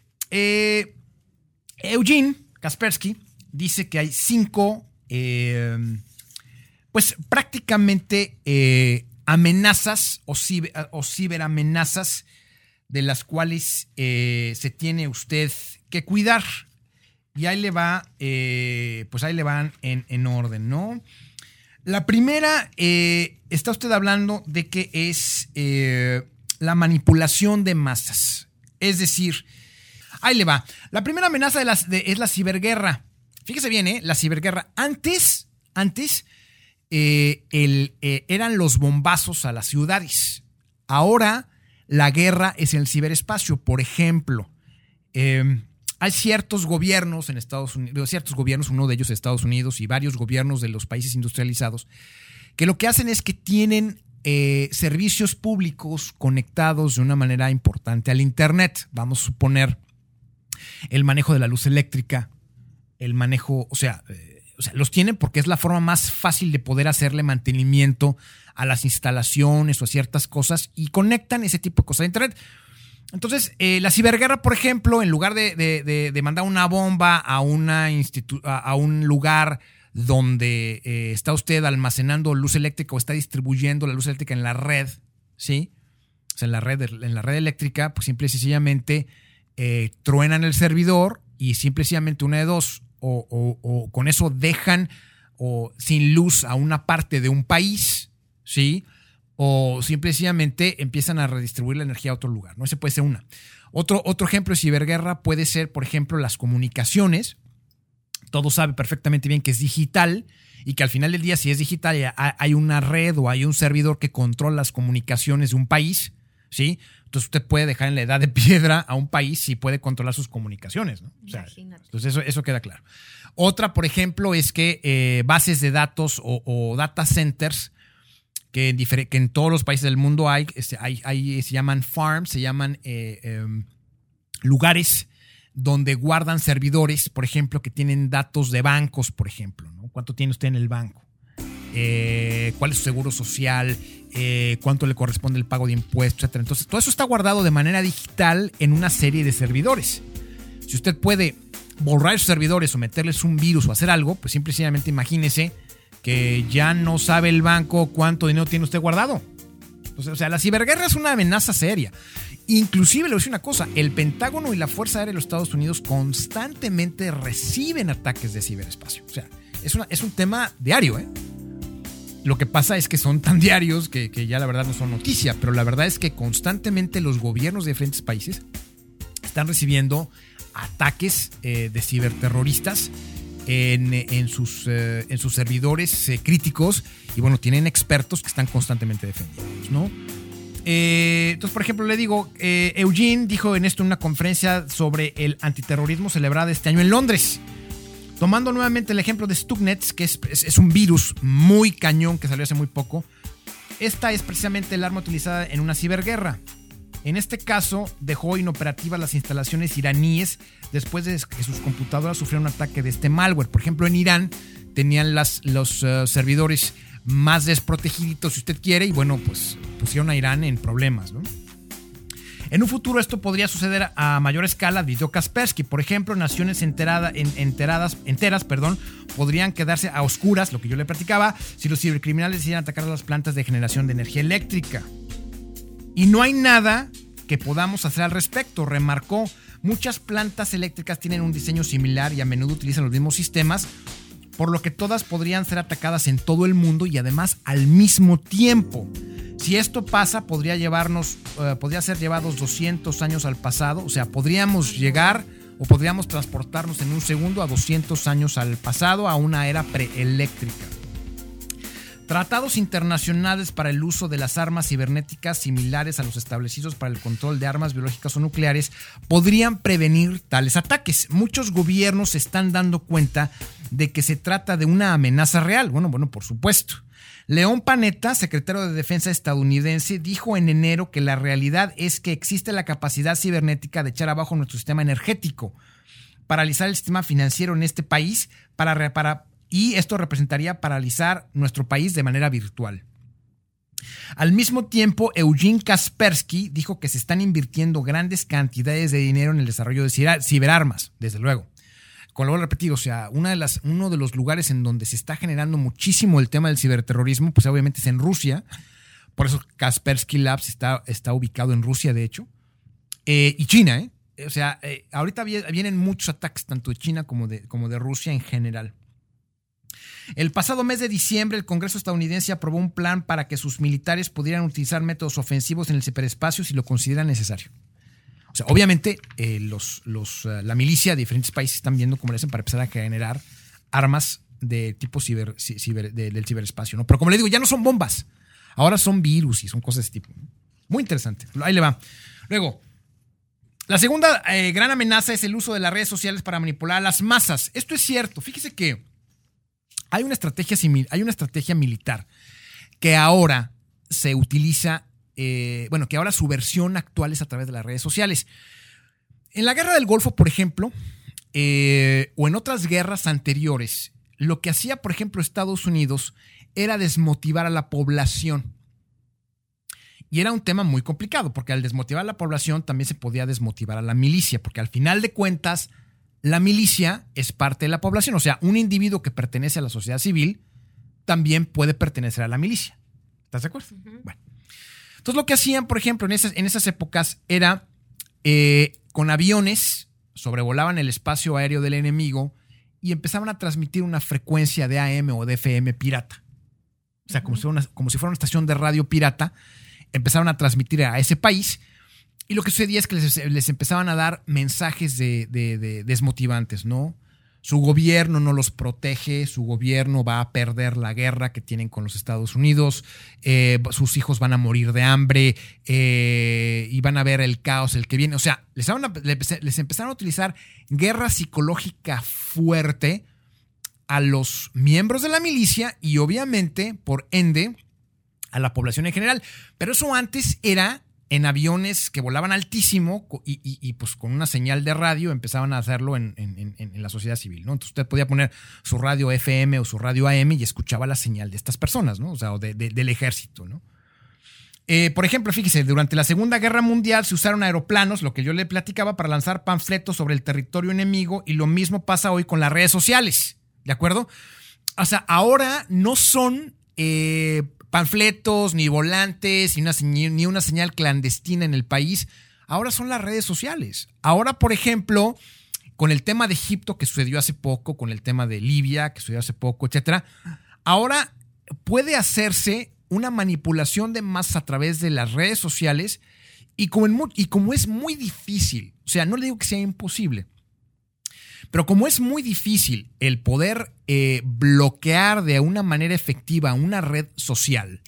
[SPEAKER 3] eh, Eugene Kaspersky dice que hay cinco... Eh, pues prácticamente eh, amenazas o, ciber, o ciberamenazas de las cuales eh, se tiene usted que cuidar. Y ahí le va, eh, pues ahí le van en, en orden, ¿no? La primera, eh, está usted hablando de que es eh, la manipulación de masas. Es decir, ahí le va. La primera amenaza de las, de, es la ciberguerra. Fíjese bien, ¿eh? La ciberguerra. Antes, antes... Eh, el, eh, eran los bombazos a las ciudades. Ahora la guerra es en el ciberespacio. Por ejemplo, eh, hay ciertos gobiernos en Estados Unidos, ciertos gobiernos, uno de ellos Estados Unidos y varios gobiernos de los países industrializados, que lo que hacen es que tienen eh, servicios públicos conectados de una manera importante al Internet. Vamos a suponer el manejo de la luz eléctrica, el manejo, o sea, eh, o sea, los tienen porque es la forma más fácil de poder hacerle mantenimiento a las instalaciones o a ciertas cosas y conectan ese tipo de cosas a Internet. Entonces, eh, la ciberguerra, por ejemplo, en lugar de, de, de, de mandar una bomba a, una institu- a, a un lugar donde eh, está usted almacenando luz eléctrica o está distribuyendo la luz eléctrica en la red, ¿sí? O sea, en la red, en la red eléctrica, pues simple y sencillamente eh, truenan el servidor y simple y sencillamente una de dos, o, o, o con eso dejan o sin luz a una parte de un país, ¿sí? O simple y sencillamente empiezan a redistribuir la energía a otro lugar, ¿no? Ese puede ser una. Otro, otro ejemplo de ciberguerra puede ser, por ejemplo, las comunicaciones. Todo sabe perfectamente bien que es digital y que al final del día, si es digital, hay una red o hay un servidor que controla las comunicaciones de un país, ¿sí? Entonces usted puede dejar en la edad de piedra a un país si puede controlar sus comunicaciones, ¿no? O sea,
[SPEAKER 1] imagínate. Entonces
[SPEAKER 3] eso, eso queda claro. Otra, por ejemplo, es que eh, bases de datos o, o data centers que en, difer- que en todos los países del mundo hay, este, hay, hay se llaman farms, se llaman eh, eh, lugares donde guardan servidores, por ejemplo, que tienen datos de bancos, por ejemplo, ¿no? ¿Cuánto tiene usted en el banco? Eh, ¿Cuál es su seguro social? Eh, ¿Cuánto le corresponde el pago de impuestos? Etcétera. Entonces, todo eso está guardado de manera digital en una serie de servidores. Si usted puede borrar esos servidores o meterles un virus o hacer algo, pues simplemente imagínese que ya no sabe el banco cuánto dinero tiene usted guardado. Entonces, o sea, la ciberguerra es una amenaza seria. Inclusive, le voy a decir una cosa, el Pentágono y la Fuerza Aérea de los Estados Unidos constantemente reciben ataques de ciberespacio. O sea, es, una, es un tema diario, ¿eh? Lo que pasa es que son tan diarios que, que ya la verdad no son noticia, pero la verdad es que constantemente los gobiernos de diferentes países están recibiendo ataques eh, de ciberterroristas en, en, sus, eh, en sus servidores eh, críticos y bueno, tienen expertos que están constantemente defendiéndolos, ¿no? Eh, entonces, por ejemplo, le digo, eh, Eugene dijo en esto en una conferencia sobre el antiterrorismo celebrada este año en Londres. Tomando nuevamente el ejemplo de Stuxnet, que es, es, es un virus muy cañón que salió hace muy poco, esta es precisamente el arma utilizada en una ciberguerra. En este caso, dejó inoperativas las instalaciones iraníes después de que sus computadoras sufrieron un ataque de este malware. Por ejemplo, en Irán tenían las, los uh, servidores más desprotegidos, si usted quiere, y bueno, pues pusieron a Irán en problemas, ¿no? En un futuro esto podría suceder a mayor escala, advirtió Kaspersky. Por ejemplo, naciones enterada, en, enteradas, enteras perdón, podrían quedarse a oscuras, lo que yo le platicaba, si los cibercriminales decidieran atacar a las plantas de generación de energía eléctrica. Y no hay nada que podamos hacer al respecto, remarcó. Muchas plantas eléctricas tienen un diseño similar y a menudo utilizan los mismos sistemas, por lo que todas podrían ser atacadas en todo el mundo y además al mismo tiempo. Si esto pasa, podría llevarnos, uh, podría ser llevados doscientos años al pasado, o sea, podríamos llegar o podríamos transportarnos en un segundo a doscientos años al pasado, a una era preeléctrica. Tratados internacionales para el uso de las armas cibernéticas similares a los establecidos para el control de armas biológicas o nucleares podrían prevenir tales ataques. Muchos gobiernos se están dando cuenta de que se trata de una amenaza real. Bueno, bueno, por supuesto. León Panetta, secretario de Defensa estadounidense, dijo en enero que la realidad es que existe la capacidad cibernética de echar abajo nuestro sistema energético, paralizar el sistema financiero en este país para, para, y esto representaría paralizar nuestro país de manera virtual. Al mismo tiempo, Eugene Kaspersky dijo que se están invirtiendo grandes cantidades de dinero en el desarrollo de ciberarmas, desde luego. Como lo voy a repetir, o sea, una de las, uno de los lugares en donde se está generando muchísimo el tema del ciberterrorismo, pues obviamente es en Rusia. Por eso Kaspersky Labs está, está ubicado en Rusia, de hecho. Eh, y China, ¿eh? O sea, eh, ahorita vienen muchos ataques, tanto de China como de, como de Rusia en general. El pasado mes de diciembre, el Congreso estadounidense aprobó un plan para que sus militares pudieran utilizar métodos ofensivos en el ciberespacio si lo consideran necesario. O sea, obviamente, eh, los, los, uh, la milicia de diferentes países están viendo cómo le hacen para empezar a generar armas de tipo ciber, ciber, de, del ciberespacio, ¿no? Pero como le digo, ya no son bombas. Ahora son virus y son cosas de ese tipo, ¿no? Muy interesante. Ahí le va. Luego, la segunda eh, gran amenaza es el uso de las redes sociales para manipular a las masas. Esto es cierto. Fíjese que hay una estrategia simil- hay una estrategia militar que ahora se utiliza, eh, bueno, que ahora su versión actual es a través de las redes sociales. En la Guerra del Golfo, por ejemplo, eh, o en otras guerras anteriores, lo que hacía, por ejemplo, Estados Unidos era desmotivar a la población. Y era un tema muy complicado, porque al desmotivar a la población también se podía desmotivar a la milicia, porque al final de cuentas, la milicia es parte de la población. O sea, un individuo que pertenece a la sociedad civil también puede pertenecer a la milicia. ¿Estás de acuerdo? Uh-huh. Bueno. Entonces, lo que hacían, por ejemplo, en esas, en esas épocas era eh, con aviones, sobrevolaban el espacio aéreo del enemigo y empezaban a transmitir una frecuencia de A M o de F M pirata. O sea, uh-huh. como, si fuera una, como si fuera una estación de radio pirata. Empezaron a transmitir a ese país y lo que sucedía es que les, les empezaban a dar mensajes de, de, de desmotivantes, ¿no? Su gobierno no los protege, su gobierno va a perder la guerra que tienen con los Estados Unidos, eh, sus hijos van a morir de hambre eh, y van a ver el caos el que viene. O sea, les, a, les empezaron a utilizar guerra psicológica fuerte a los miembros de la milicia y obviamente, por ende, a la población en general. Pero eso antes era en aviones que volaban altísimo y, y, y pues con una señal de radio empezaban a hacerlo en, en, en, en la sociedad civil, ¿no? Entonces usted podía poner su radio F M o su radio A M y escuchaba la señal de estas personas, ¿no? O sea, de, de, del ejército, ¿no? Eh, por ejemplo, fíjese, durante la Segunda Guerra Mundial se usaron aeroplanos, lo que yo le platicaba, para lanzar panfletos sobre el territorio enemigo y lo mismo pasa hoy con las redes sociales, ¿de acuerdo? O sea, ahora no son Eh, panfletos, ni volantes, ni una, ni una señal clandestina en el país. Ahora son las redes sociales. Ahora, por ejemplo, con el tema de Egipto que sucedió hace poco, con el tema de Libia que sucedió hace poco, etcétera, ahora puede hacerse una manipulación de masas a través de las redes sociales y como, en, y como es muy difícil, o sea, no le digo que sea imposible, pero como es muy difícil el poder eh, bloquear de una manera efectiva una red social,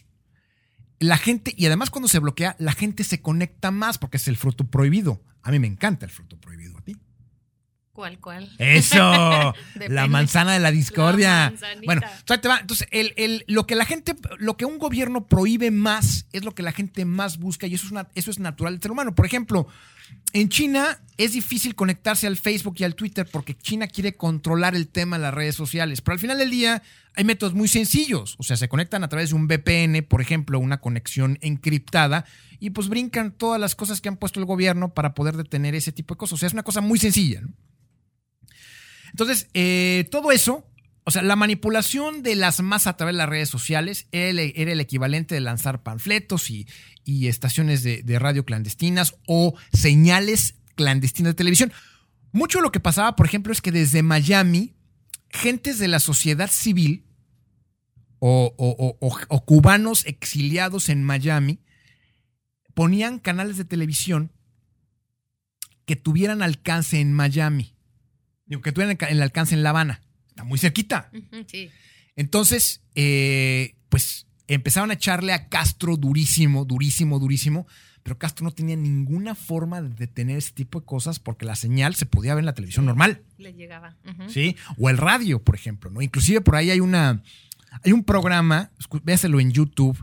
[SPEAKER 3] la gente, y además cuando se bloquea, la gente se conecta más porque es el fruto prohibido. A mí me encanta el fruto prohibido. ¿A ti?
[SPEAKER 1] ¿Cuál, cuál?
[SPEAKER 3] ¡Eso! La manzana de la discordia.
[SPEAKER 1] La
[SPEAKER 3] bueno, entonces, te va. entonces el, el, lo que la gente, lo que un gobierno prohíbe más es lo que la gente más busca y eso es, una, eso es natural del ser humano. Por ejemplo, en China es difícil conectarse al Facebook y al Twitter porque China quiere controlar el tema de las redes sociales. Pero al final del día hay métodos muy sencillos. O sea, se conectan a través de un V P N, por ejemplo, una conexión encriptada y pues brincan todas las cosas que han puesto el gobierno para poder detener ese tipo de cosas. O sea, es una cosa muy sencilla, ¿no? Entonces, eh, todo eso, o sea, la manipulación de las masas a través de las redes sociales era el, era el equivalente de lanzar panfletos y, y estaciones de, de radio clandestinas o señales clandestinas de televisión. Mucho de lo que pasaba, por ejemplo, es que desde Miami, gentes de la sociedad civil o, o, o, o cubanos exiliados en Miami ponían canales de televisión que tuvieran alcance en Miami. Digo, que tuvieran el alcance en La Habana. Está muy cerquita.
[SPEAKER 1] Uh-huh, sí.
[SPEAKER 3] Entonces, eh, pues empezaron a echarle a Castro durísimo, durísimo, durísimo. Pero Castro no tenía ninguna forma de detener ese tipo de cosas porque la señal se podía ver en la televisión normal.
[SPEAKER 1] Le llegaba. Uh-huh.
[SPEAKER 3] Sí. O el radio, por ejemplo, ¿no? Inclusive por ahí hay una, hay un programa, véaselo en YouTube,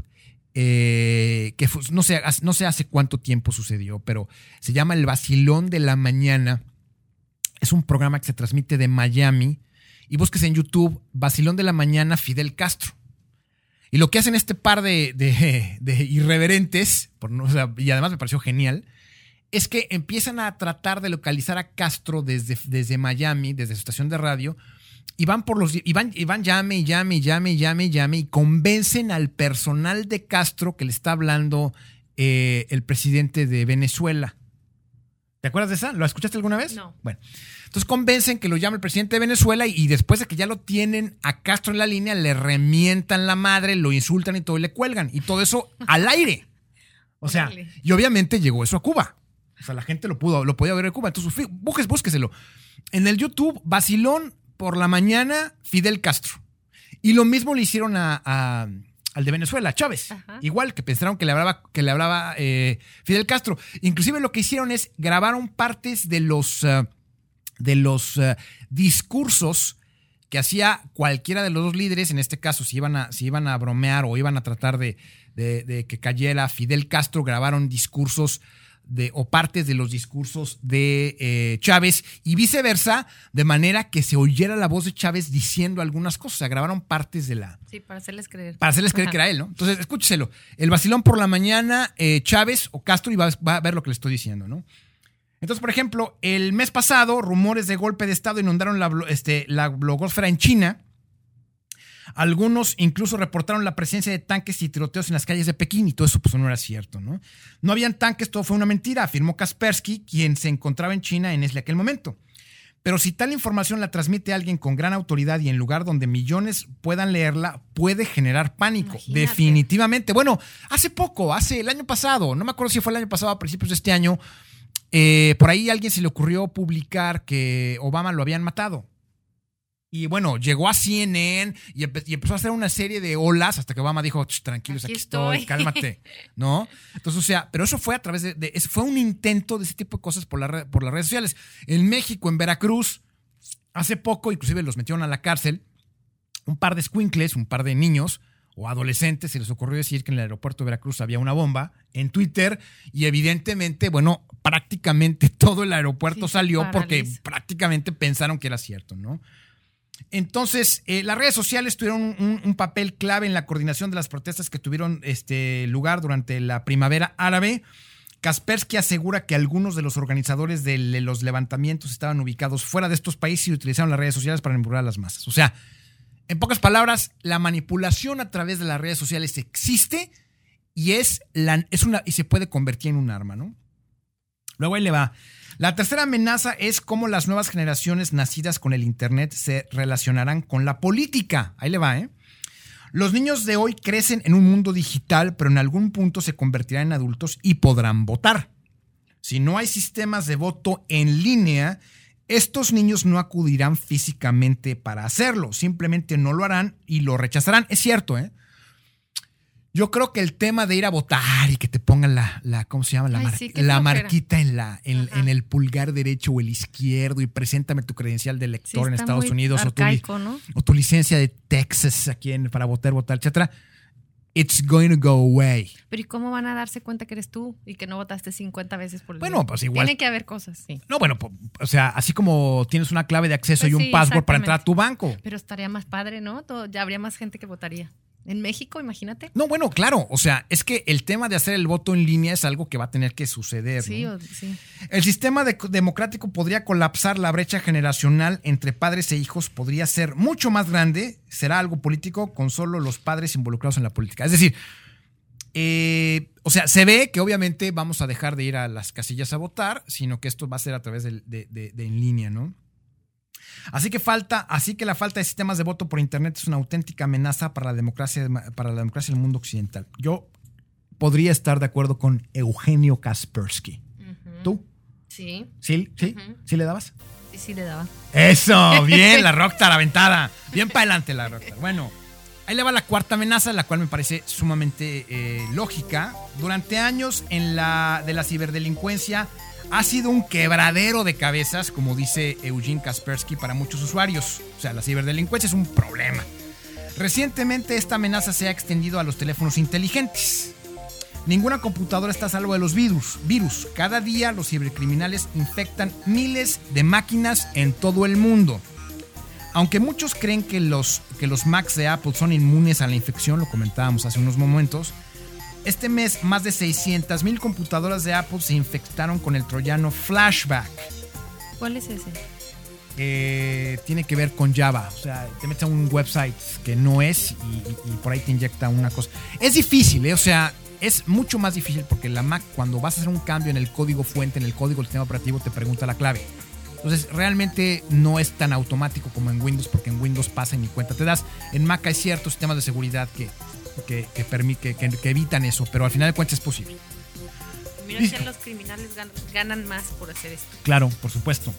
[SPEAKER 3] eh, que no sé, no sé hace cuánto tiempo sucedió, pero se llama El Vacilón de la Mañana. Es un programa que se transmite de Miami y busques en YouTube Vacilón de la Mañana Fidel Castro. Y lo que hacen este par de, de, de irreverentes, por no, o sea, y además me pareció genial, es que empiezan a tratar de localizar a Castro desde, desde Miami, desde su estación de radio, y van por los y van, y van llame y llame y llame y llame y llame y convencen al personal de Castro que le está hablando eh, el presidente de Venezuela. ¿Te acuerdas de esa? ¿Lo escuchaste alguna vez?
[SPEAKER 1] No.
[SPEAKER 3] Bueno, entonces convencen que lo llama el presidente de Venezuela y, y después de que ya lo tienen a Castro en la línea, le remientan la madre, lo insultan y todo y le cuelgan. Y todo eso al aire. O sea,
[SPEAKER 1] Órale.
[SPEAKER 3] y obviamente llegó eso a Cuba. O sea, la gente lo pudo, lo podía ver en Cuba. Entonces, busques, búsqueselo. En el YouTube, Vacilón por la Mañana, Fidel Castro. Y lo mismo le hicieron a, a, al de Venezuela, Chávez.
[SPEAKER 1] Ajá.
[SPEAKER 3] Igual que pensaron que le hablaba, que le hablaba eh, Fidel Castro. Inclusive lo que hicieron es grabaron partes de los, uh, de los uh, discursos que hacía cualquiera de los dos líderes. En este caso, si iban a, si iban a bromear o iban a tratar de, de, de que cayera Fidel Castro, grabaron discursos de, o partes de los discursos de eh, Chávez y viceversa, de manera que se oyera la voz de Chávez diciendo algunas cosas. O sea, grabaron partes de la...
[SPEAKER 1] Sí, para hacerles creer.
[SPEAKER 3] Para hacerles creer
[SPEAKER 1] Ajá.
[SPEAKER 3] que era él, ¿no? Entonces, escúcheselo. El vacilón por la mañana, eh, Chávez o Castro, y va, va a ver lo que le estoy diciendo, ¿no? Entonces, por ejemplo, el mes pasado, rumores de golpe de Estado inundaron la, este, la blogosfera en China. Algunos incluso reportaron la presencia de tanques y tiroteos en las calles de Pekín, y todo eso pues no era cierto, ¿no? No habían tanques, todo fue una mentira, afirmó Kaspersky, quien se encontraba en China en ese aquel momento. Pero si tal información la transmite alguien con gran autoridad y en lugar donde millones puedan leerla, puede generar pánico.
[SPEAKER 1] Imagínate.
[SPEAKER 3] Definitivamente. Bueno, hace poco, hace el año pasado, no me acuerdo si fue el año pasado, a principios de este año, eh, por ahí a alguien se le ocurrió publicar que Obama lo habían matado. Y bueno, llegó a C N N y, empe- y empezó a hacer una serie de olas hasta que Obama dijo, tranquilos, aquí,
[SPEAKER 1] Aquí
[SPEAKER 3] estoy,
[SPEAKER 1] estoy.
[SPEAKER 3] cálmate, ¿no? Entonces, o sea, pero eso fue a través de, de ese fue un intento de ese tipo de cosas por, la red- por las redes sociales. En México, en Veracruz, hace poco, inclusive los metieron a la cárcel, un par de escuincles, un par de niños o adolescentes, se les ocurrió decir que en el aeropuerto de Veracruz había una bomba en Twitter y evidentemente, bueno, prácticamente todo el aeropuerto
[SPEAKER 1] Sí,
[SPEAKER 3] salió porque
[SPEAKER 1] paraliza.
[SPEAKER 3] prácticamente pensaron que era cierto, ¿no? Entonces, eh, las redes sociales tuvieron un, un- un papel clave en la coordinación de las protestas que tuvieron este, lugar durante la primavera árabe. Kaspersky asegura que algunos de los organizadores de le- los levantamientos estaban ubicados fuera de estos países y utilizaron las redes sociales para manipular a las masas. O sea, en pocas palabras, la manipulación a través de las redes sociales existe y, es la, es una, y se puede convertir en un arma, ¿no? Luego ahí le va. La tercera amenaza es cómo las nuevas generaciones nacidas con el Internet se relacionarán con la política. Ahí le va, ¿eh? Los niños de hoy crecen en un mundo digital, pero en algún punto se convertirán en adultos y podrán votar. Si no hay sistemas de voto en línea, estos niños no acudirán físicamente para hacerlo. Simplemente no lo harán y lo rechazarán. Es cierto, ¿eh? Yo creo que el tema de ir a votar y que te pongan la, la ¿cómo se llama? La,
[SPEAKER 1] Ay,
[SPEAKER 3] mar-
[SPEAKER 1] sí, qué
[SPEAKER 3] la
[SPEAKER 1] flojera.
[SPEAKER 3] marquita en, la, en,
[SPEAKER 1] Ajá.
[SPEAKER 3] en el pulgar derecho o el izquierdo y preséntame tu credencial de
[SPEAKER 1] Sí,
[SPEAKER 3] elector en
[SPEAKER 1] está
[SPEAKER 3] Estados
[SPEAKER 1] muy
[SPEAKER 3] Unidos o tu, li-
[SPEAKER 1] arcaico, ¿no?
[SPEAKER 3] o tu licencia de Texas aquí en, para votar, votar, etcétera. It's going to go away.
[SPEAKER 1] Pero ¿y cómo van a darse cuenta que eres tú y que no votaste cincuenta veces por el
[SPEAKER 3] Bueno,
[SPEAKER 1] día?
[SPEAKER 3] pues igual.
[SPEAKER 1] Tiene que haber cosas, sí.
[SPEAKER 3] No, bueno, po- o sea, así como tienes una clave de acceso
[SPEAKER 1] Pues
[SPEAKER 3] y un
[SPEAKER 1] sí,
[SPEAKER 3] password para entrar a
[SPEAKER 1] exactamente.
[SPEAKER 3] tu banco.
[SPEAKER 1] Pero estaría más padre, ¿no? Todo- ya habría más gente que votaría. En México, imagínate.
[SPEAKER 3] No, bueno, claro. O sea, es que el tema de hacer el voto en línea es algo que va a tener que suceder.
[SPEAKER 1] Sí,
[SPEAKER 3] ¿no?
[SPEAKER 1] o- sí.
[SPEAKER 3] El sistema de- democrático podría colapsar, la brecha generacional entre padres e hijos podría ser mucho más grande, será algo político con solo los padres involucrados en la política. Es decir, eh, o sea, se ve que obviamente vamos a dejar de ir a las casillas a votar, sino que esto va a ser a través de, de- de- de en línea, ¿no? Así que falta, así que la falta de sistemas de voto por internet es una auténtica amenaza para la democracia, para la democracia del mundo occidental. Yo podría estar de acuerdo con Eugenio Kaspersky.
[SPEAKER 1] Ujú.
[SPEAKER 3] ¿Tú?
[SPEAKER 1] Sí,
[SPEAKER 3] ¿Sí? ¿Sí?
[SPEAKER 1] Ujú.
[SPEAKER 3] ¿Sí le dabas?
[SPEAKER 1] sí, sí le daba.
[SPEAKER 3] Eso, bien, la Rockstar aventada. Bien para adelante la Rockstar. Bueno, ahí le va la cuarta amenaza, la cual me parece sumamente eh, lógica. Durante años en la, de la ciberdelincuencia ha sido un quebradero de cabezas, como dice Eugene Kaspersky, para muchos usuarios. O sea, la ciberdelincuencia es un problema. Recientemente esta amenaza se ha extendido a los teléfonos inteligentes. Ninguna computadora está a salvo de los virus. virus. Cada día los cibercriminales infectan miles de máquinas en todo el mundo. Aunque muchos creen que los, que los Macs de Apple son inmunes a la infección, lo comentábamos hace unos momentos, este mes más de seiscientas mil computadoras de Apple se infectaron con el troyano Flashback.
[SPEAKER 1] ¿Cuál es ese?
[SPEAKER 3] Eh, tiene que ver con Java. O sea, te metes a un website que no es y, y- y por ahí te inyecta una cosa. Es difícil, ¿eh? O sea, es mucho más difícil porque la Mac, cuando vas a hacer un cambio en el código fuente, en el código del sistema operativo, te pregunta la clave. Entonces, realmente no es tan automático como en Windows, porque en Windows pasa y ni cuenta te das. En Mac hay ciertos sistemas de seguridad que, que, que, permi- que, que- que evitan eso, pero al final de cuentas es posible.
[SPEAKER 1] Mira que los criminales ganan, ganan más por hacer esto.
[SPEAKER 3] Claro, por supuesto.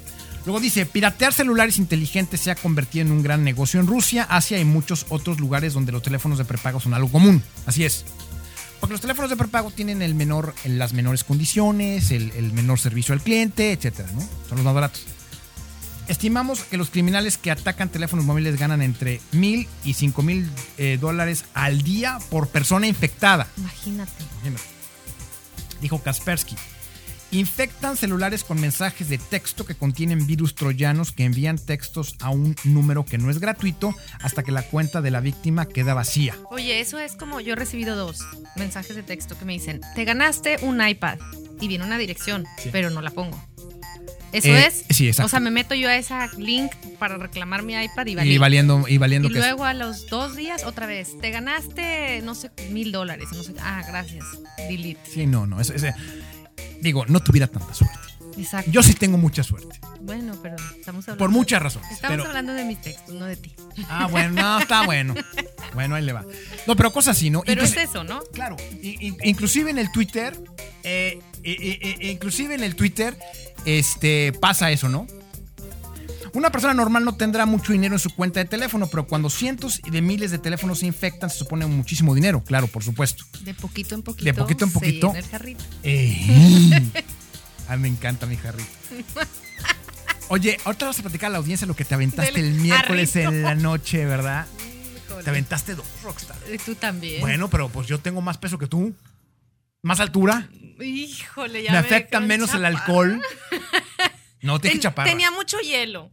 [SPEAKER 3] Luego dice, piratear celulares inteligentes se ha convertido en un gran negocio en Rusia, Asia y muchos otros lugares donde los teléfonos de prepago son algo común. Así es. Porque los teléfonos de prepago tienen el menor, las menores condiciones, el, el menor servicio al cliente, etcétera, ¿no? Son los más baratos. Estimamos que los criminales que atacan teléfonos móviles ganan entre mil y cinco mil eh, dólares al día por persona infectada.
[SPEAKER 1] Imagínate.
[SPEAKER 3] Imagínate. Dijo Kaspersky. Infectan celulares con mensajes de texto que contienen virus troyanos que envían textos a un número que no es gratuito hasta que la cuenta de la víctima queda vacía.
[SPEAKER 1] Oye, eso es como yo he recibido dos mensajes de texto que me dicen, te ganaste un iPad y viene una dirección, sí, pero no la pongo. ¿Eso
[SPEAKER 3] eh,
[SPEAKER 1] es?
[SPEAKER 3] Sí, exacto.
[SPEAKER 1] O sea, me meto yo a esa link para reclamar mi iPad y valiendo.
[SPEAKER 3] Y valiendo, y valiendo
[SPEAKER 1] y
[SPEAKER 3] que
[SPEAKER 1] luego es. A los dos días otra vez, te ganaste, no sé, mil dólares. No sé, ah, gracias, delete.
[SPEAKER 3] Sí, no, no, ese... ese digo, no tuviera tanta suerte.
[SPEAKER 1] Exacto.
[SPEAKER 3] Yo sí tengo mucha suerte.
[SPEAKER 1] Bueno, pero estamos hablando...
[SPEAKER 3] Por muchas razones.
[SPEAKER 1] Estamos
[SPEAKER 3] pero,
[SPEAKER 1] hablando de mis textos, no de ti.
[SPEAKER 3] Ah, bueno, no, está bueno. Bueno, ahí le va. No, pero cosas así, ¿no?
[SPEAKER 1] Pero
[SPEAKER 3] Inclusive,
[SPEAKER 1] es eso, ¿no?
[SPEAKER 3] Claro. I, i, inclusive en el Twitter, eh, eh, eh, inclusive en el Twitter, este, pasa eso, ¿no? Una persona normal no tendrá mucho dinero en su cuenta de teléfono, pero cuando cientos de miles de teléfonos se infectan, se supone muchísimo dinero, claro, por supuesto.
[SPEAKER 1] De poquito en poquito.
[SPEAKER 3] De poquito en poquito.
[SPEAKER 1] Se llena el jarrito.
[SPEAKER 3] Eh, a mí me encanta mi jarrito. Oye, ahorita vas a platicar a la audiencia lo que te aventaste
[SPEAKER 1] Del
[SPEAKER 3] el miércoles
[SPEAKER 1] jarrito.
[SPEAKER 3] En la noche, ¿verdad?
[SPEAKER 1] Híjole.
[SPEAKER 3] Te aventaste dos, Rockstar.
[SPEAKER 1] Tú también.
[SPEAKER 3] Bueno, pero pues yo tengo más peso que tú. Más altura.
[SPEAKER 1] Híjole, ya
[SPEAKER 3] me
[SPEAKER 1] me
[SPEAKER 3] afecta
[SPEAKER 1] dejaron
[SPEAKER 3] menos
[SPEAKER 1] chaparra.
[SPEAKER 3] el alcohol. No, te dije
[SPEAKER 1] Ten,
[SPEAKER 3] chaparra.
[SPEAKER 1] Tenía mucho hielo.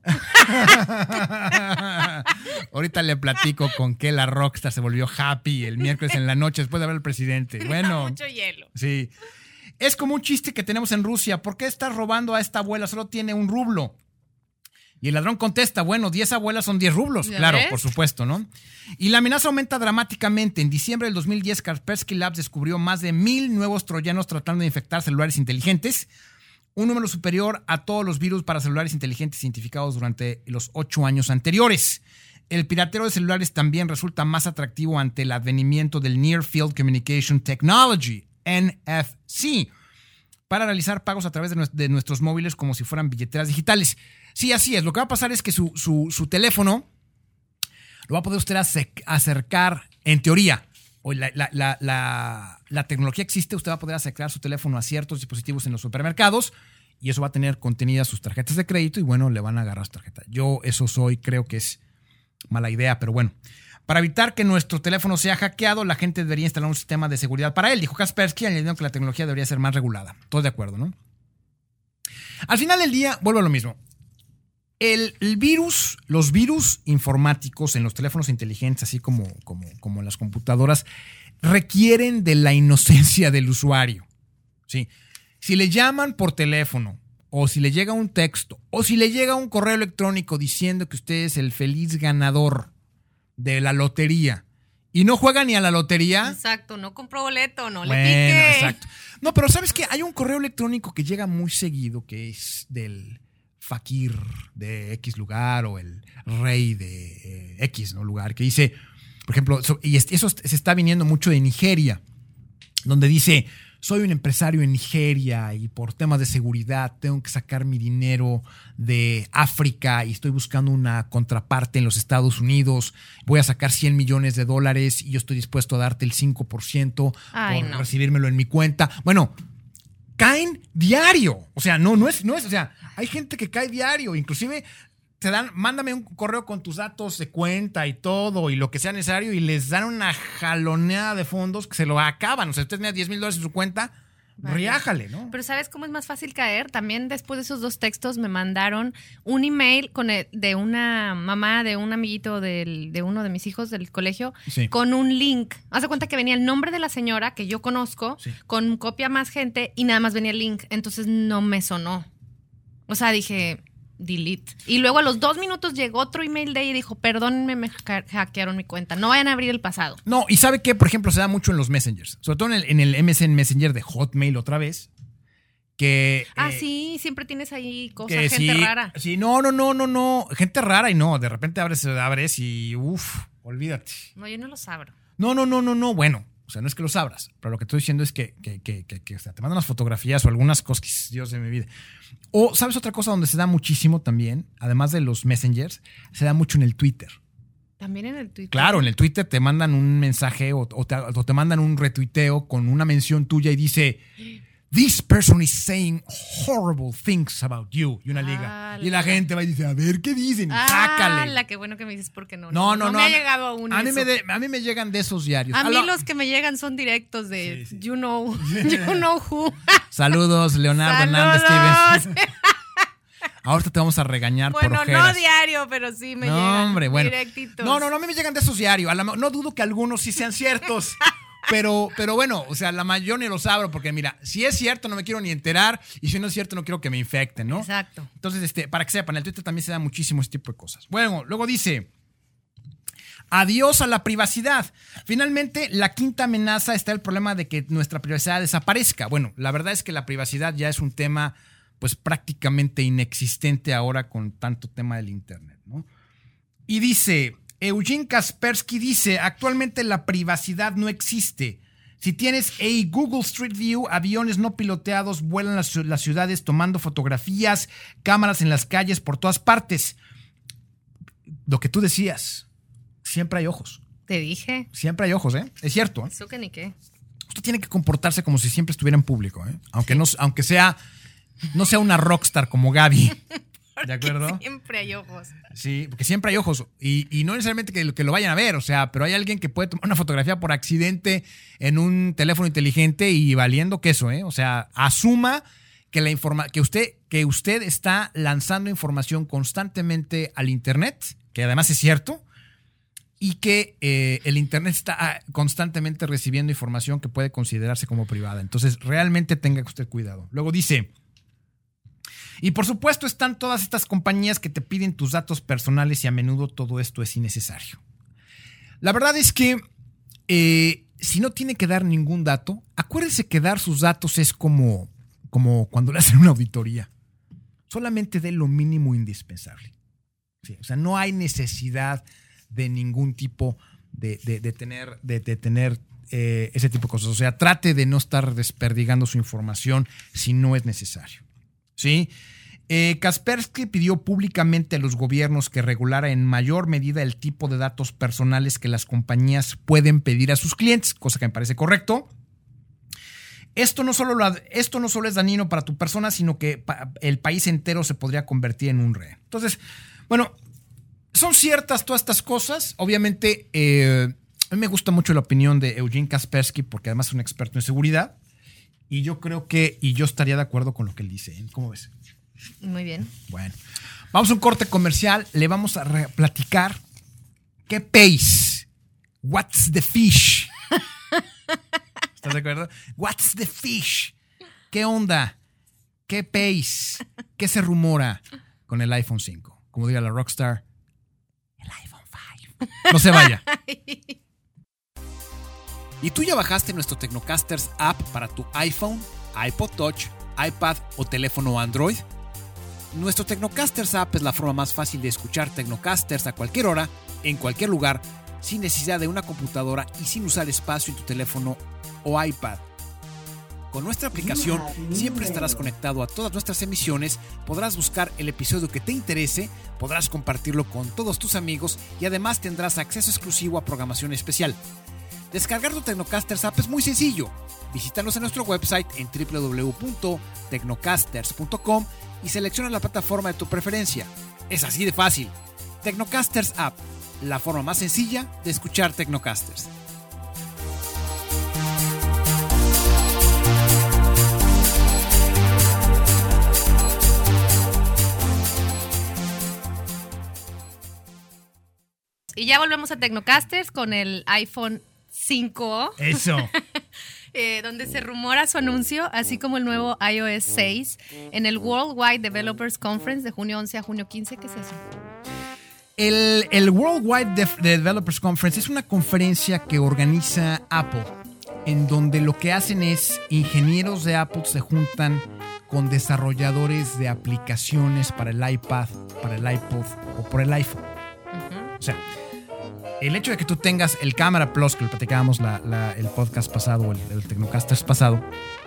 [SPEAKER 3] Ahorita le platico con que la Rockstar se volvió happy el miércoles en la noche después de ver al presidente.
[SPEAKER 1] Tenía
[SPEAKER 3] Bueno,
[SPEAKER 1] mucho hielo.
[SPEAKER 3] Sí. Es como un chiste que tenemos en Rusia. ¿Por qué estás robando a esta abuela? Solo tiene un rublo. Y el ladrón contesta, bueno, diez abuelas son diez rublos. Claro, ves? Por supuesto, ¿no? Y la amenaza aumenta dramáticamente. En diciembre del dos mil diez, Kaspersky Labs descubrió más de mil nuevos troyanos tratando de infectar celulares inteligentes. Un número superior a todos los virus para celulares inteligentes identificados durante los ocho años anteriores. El pirateo de celulares también resulta más atractivo ante el advenimiento del Near Field Communication Technology, N F C, para realizar pagos a través de, de nuestros móviles como si fueran billeteras digitales. Sí, así es. Lo que va a pasar es que su, su, su teléfono lo va a poder usted acercar, en teoría. Hoy la, la, la, la, la tecnología existe, usted va a poder acercar su teléfono a ciertos dispositivos en los supermercados y eso va a tener contenidas sus tarjetas de crédito y bueno, le van a agarrar su tarjeta. Yo eso soy, creo que es mala idea, pero bueno. Para evitar que nuestro teléfono sea hackeado, la gente debería instalar un sistema de seguridad para él, dijo Kaspersky, añadiendo que la tecnología debería ser más regulada. Todos de acuerdo, ¿no? Al final del día, vuelvo a lo mismo. El, el virus, los virus informáticos en los teléfonos inteligentes, así como, como, como en las computadoras, requieren de la inocencia del usuario. ¿Sí? Si le llaman por teléfono, o si le llega un texto, o si le llega un correo electrónico diciendo que usted es el feliz ganador de la lotería, y no juega ni a la lotería.
[SPEAKER 1] Exacto, no compró boleto, no
[SPEAKER 3] bueno,
[SPEAKER 1] le pique.
[SPEAKER 3] Exacto. No, pero ¿sabes qué? Hay un correo electrónico que llega muy seguido, que es del fakir de X lugar o el rey de eh, X, ¿no? Lugar, que dice, por ejemplo, so, y eso se está viniendo mucho de Nigeria, donde dice, soy un empresario en Nigeria y por temas de seguridad tengo que sacar mi dinero de África y estoy buscando una contraparte en los Estados Unidos, voy a sacar cien millones de dólares y yo estoy dispuesto a darte el cinco por ciento
[SPEAKER 1] Ay,
[SPEAKER 3] por
[SPEAKER 1] no.
[SPEAKER 3] recibírmelo en mi cuenta. Bueno, caen diario. O sea, no, no es, no es, o sea, hay gente que cae diario. Inclusive te dan, mándame un correo con tus datos de cuenta y todo, y lo que sea necesario, y les dan una jaloneada de fondos que se lo acaban. O sea, usted tenía diez mil dólares en su cuenta, vale. Riájale, ¿no?
[SPEAKER 1] Pero ¿sabes cómo es más fácil caer? También después de esos dos textos me mandaron un email con el, de una mamá de un amiguito del, de uno de mis hijos del colegio,
[SPEAKER 3] sí,
[SPEAKER 1] con un link. Haz de cuenta que venía el nombre de la señora que yo conozco,
[SPEAKER 3] sí,
[SPEAKER 1] con copia más gente y nada más venía el link. Entonces no me sonó. O sea, dije, delete. Y luego a los dos minutos llegó otro email de ella y dijo, perdónenme, me hackearon mi cuenta. No vayan a abrir el pasado.
[SPEAKER 3] No, y ¿sabe qué? Por ejemplo, se da mucho en los messengers. Sobre todo en el, en el M S N Messenger de Hotmail otra vez. Que,
[SPEAKER 1] ah,
[SPEAKER 3] eh,
[SPEAKER 1] sí, siempre tienes ahí cosas,
[SPEAKER 3] que
[SPEAKER 1] gente
[SPEAKER 3] sí,
[SPEAKER 1] rara.
[SPEAKER 3] Sí, no, no, no, no, no. Gente rara y no. De repente abres, abres y uff, olvídate.
[SPEAKER 1] No, yo no los abro.
[SPEAKER 3] No, no, no, no, no. Bueno, O sea, no es que los abras, pero lo que estoy diciendo es que, que, que, que, que o sea, te mandan las fotografías o algunas cosas, Dios de mi vida. O, ¿sabes otra cosa donde se da muchísimo también? Además de los messengers, se da mucho en el Twitter.
[SPEAKER 1] También en el Twitter.
[SPEAKER 3] Claro, en el Twitter te mandan un mensaje o, o, te, o te mandan un retuiteo con una mención tuya y dice... This person is saying horrible things about you. Y una ah, liga. Y la gente va y dice, a ver, ¿qué dicen?
[SPEAKER 1] Ah,
[SPEAKER 3] sácale.
[SPEAKER 1] la que bueno que me dices porque no.
[SPEAKER 3] No, no, no.
[SPEAKER 1] No, no me ha llegado aún
[SPEAKER 3] a,
[SPEAKER 1] eso.
[SPEAKER 3] mí me de, a mí me llegan de esos diarios.
[SPEAKER 1] A, a mí
[SPEAKER 3] lo,
[SPEAKER 1] los que me llegan son directos de
[SPEAKER 3] sí, sí.
[SPEAKER 1] you know, you know who.
[SPEAKER 3] Saludos, Leonardo
[SPEAKER 1] Saludos.
[SPEAKER 3] Hernández Stevens. Ahorita te vamos a regañar
[SPEAKER 1] bueno,
[SPEAKER 3] por ojeras.
[SPEAKER 1] Bueno, no diario, pero sí me
[SPEAKER 3] no,
[SPEAKER 1] llegan
[SPEAKER 3] hombre, bueno.
[SPEAKER 1] directitos.
[SPEAKER 3] No, no, no, a mí me llegan de esos diarios. A la, no dudo que algunos sí sean ciertos. Pero, pero bueno, o sea, la mayor ni los abro porque mira, si es cierto no me quiero ni enterar y si no es cierto no quiero que me infecten, ¿no?
[SPEAKER 1] Exacto.
[SPEAKER 3] Entonces, este, para que sepan, en el Twitter también se da muchísimo este tipo de cosas. Bueno, luego dice, adiós a la privacidad. Finalmente, la quinta amenaza está el problema de que nuestra privacidad desaparezca. Bueno, la verdad es que la privacidad ya es un tema pues prácticamente inexistente ahora con tanto tema del internet, ¿no? Y dice... Eugene Kaspersky dice, actualmente la privacidad no existe. Si tienes a Google Street View, aviones no piloteados vuelan las, las ciudades tomando fotografías, cámaras en las calles por todas partes. Lo que tú decías, siempre hay ojos.
[SPEAKER 1] Te dije.
[SPEAKER 3] Siempre hay ojos, ¿eh? Es cierto, ¿eh?
[SPEAKER 1] Eso que ni qué.
[SPEAKER 3] Usted tiene que comportarse como si siempre estuviera en público, ¿eh? Aunque, sí. no, aunque sea, no sea una rockstar como Gaby. ¿De acuerdo?
[SPEAKER 1] Siempre hay ojos.
[SPEAKER 3] Sí, porque siempre hay ojos. Y, y no necesariamente que, que lo vayan a ver, o sea, pero hay alguien que puede tomar una fotografía por accidente en un teléfono inteligente y valiendo queso, ¿eh? O sea, asuma que la informa que usted, que usted está lanzando información constantemente al internet, que además es cierto, y que eh, el internet está constantemente recibiendo información que puede considerarse como privada. Entonces, realmente tenga usted cuidado. Luego dice... Y por supuesto están todas estas compañías que te piden tus datos personales y a menudo todo esto es innecesario. La verdad es que eh, si no tiene que dar ningún dato, acuérdese que dar sus datos es como, como cuando le hacen una auditoría. Solamente dé lo mínimo indispensable. Sí, o sea, no hay necesidad de ningún tipo de, de, de tener, de, de tener eh, ese tipo de cosas. O sea, trate de no estar desperdigando su información si no es necesario. ¿Sí? Eh, Kaspersky pidió públicamente a los gobiernos que regulara en mayor medida el tipo de datos personales que las compañías pueden pedir a sus clientes, cosa que me parece correcto. Esto no solo, lo, esto no solo es dañino para tu persona, sino que pa, el país entero se podría convertir en un rehén. Entonces, bueno, son ciertas todas estas cosas. Obviamente, eh, a mí me gusta mucho la opinión de Eugene Kaspersky porque además es un experto en seguridad. Y yo creo que, y yo estaría de acuerdo con lo que él dice. ¿eh? ¿Cómo ves?
[SPEAKER 1] Muy bien.
[SPEAKER 3] Bueno, vamos a un corte comercial. Le vamos a re- platicar qué pace. What's the fish? ¿Estás de acuerdo? What's the fish? ¿Qué onda? ¿Qué pace? ¿Qué se rumora con el iPhone cinco? Como diga la rockstar, el iPhone cinco. No se vaya. ¿Y tú ya bajaste nuestro Tecnocasters app para tu iPhone, iPod Touch, iPad o teléfono Android? Nuestro Tecnocasters app es la forma más fácil de escuchar Tecnocasters a cualquier hora, en cualquier lugar, sin necesidad de una computadora y sin usar espacio en tu teléfono o iPad. Con nuestra aplicación siempre estarás conectado a todas nuestras emisiones, podrás buscar el episodio que te interese, podrás compartirlo con todos tus amigos y además tendrás acceso exclusivo a programación especial. Descargar tu Tecnocasters app es muy sencillo. Visítanos en nuestro website en doble u doble u doble u punto tecnocasters punto com y selecciona la plataforma de tu preferencia. Es así de fácil. Tecnocasters App, la forma más sencilla de escuchar Tecnocasters.
[SPEAKER 1] Y ya volvemos a Tecnocasters con el iPhone cinco.
[SPEAKER 3] Eso.
[SPEAKER 1] eh, donde se rumora su anuncio, así como el nuevo iOS seis, en el Worldwide Developers Conference de junio once a junio quince. ¿Qué es eso?
[SPEAKER 3] El, el Worldwide De- Developers Conference es una conferencia que organiza Apple, en donde lo que hacen es ingenieros de Apple se juntan con desarrolladores de aplicaciones para el iPad, para el iPod o por el iPhone.
[SPEAKER 1] Uh-huh.
[SPEAKER 3] O sea, el hecho de que tú tengas el Cámara Plus, que lo platicábamos la, la, el podcast pasado, el, el Tecnocasters pasado,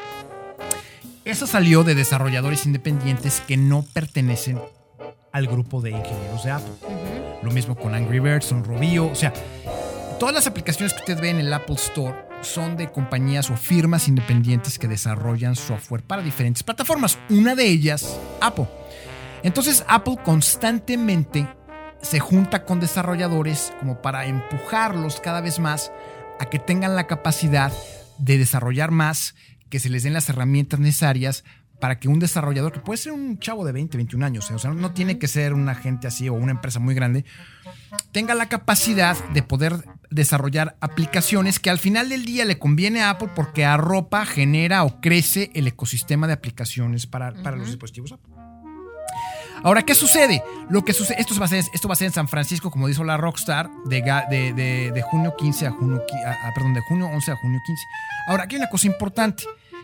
[SPEAKER 3] eso salió de desarrolladores independientes que no pertenecen al grupo de ingenieros de Apple. Uh-huh. Lo mismo con Angry Birds, son Robio. O sea, todas las aplicaciones que usted ve en el Apple Store son de compañías o firmas independientes que desarrollan software para diferentes plataformas. Una de ellas, Apple. Entonces, Apple constantemente se junta con desarrolladores como para empujarlos cada vez más a que tengan la capacidad de desarrollar más, que se les den las herramientas necesarias para que un desarrollador, que puede ser un chavo de veinte, veintiún años, ¿eh? O sea, no tiene que ser una gente así o una empresa muy grande, tenga la capacidad de poder desarrollar aplicaciones que al final del día le conviene a Apple porque arropa, genera o crece el ecosistema de aplicaciones para, uh-huh. para los dispositivos Apple. Ahora, ¿qué sucede? Lo que sucede, esto va a ser, esto va a ser en San Francisco, como dijo la Rockstar, de, de, de, de junio quince a junio, a, perdón, de junio once a junio quince. Ahora, aquí hay una cosa importante.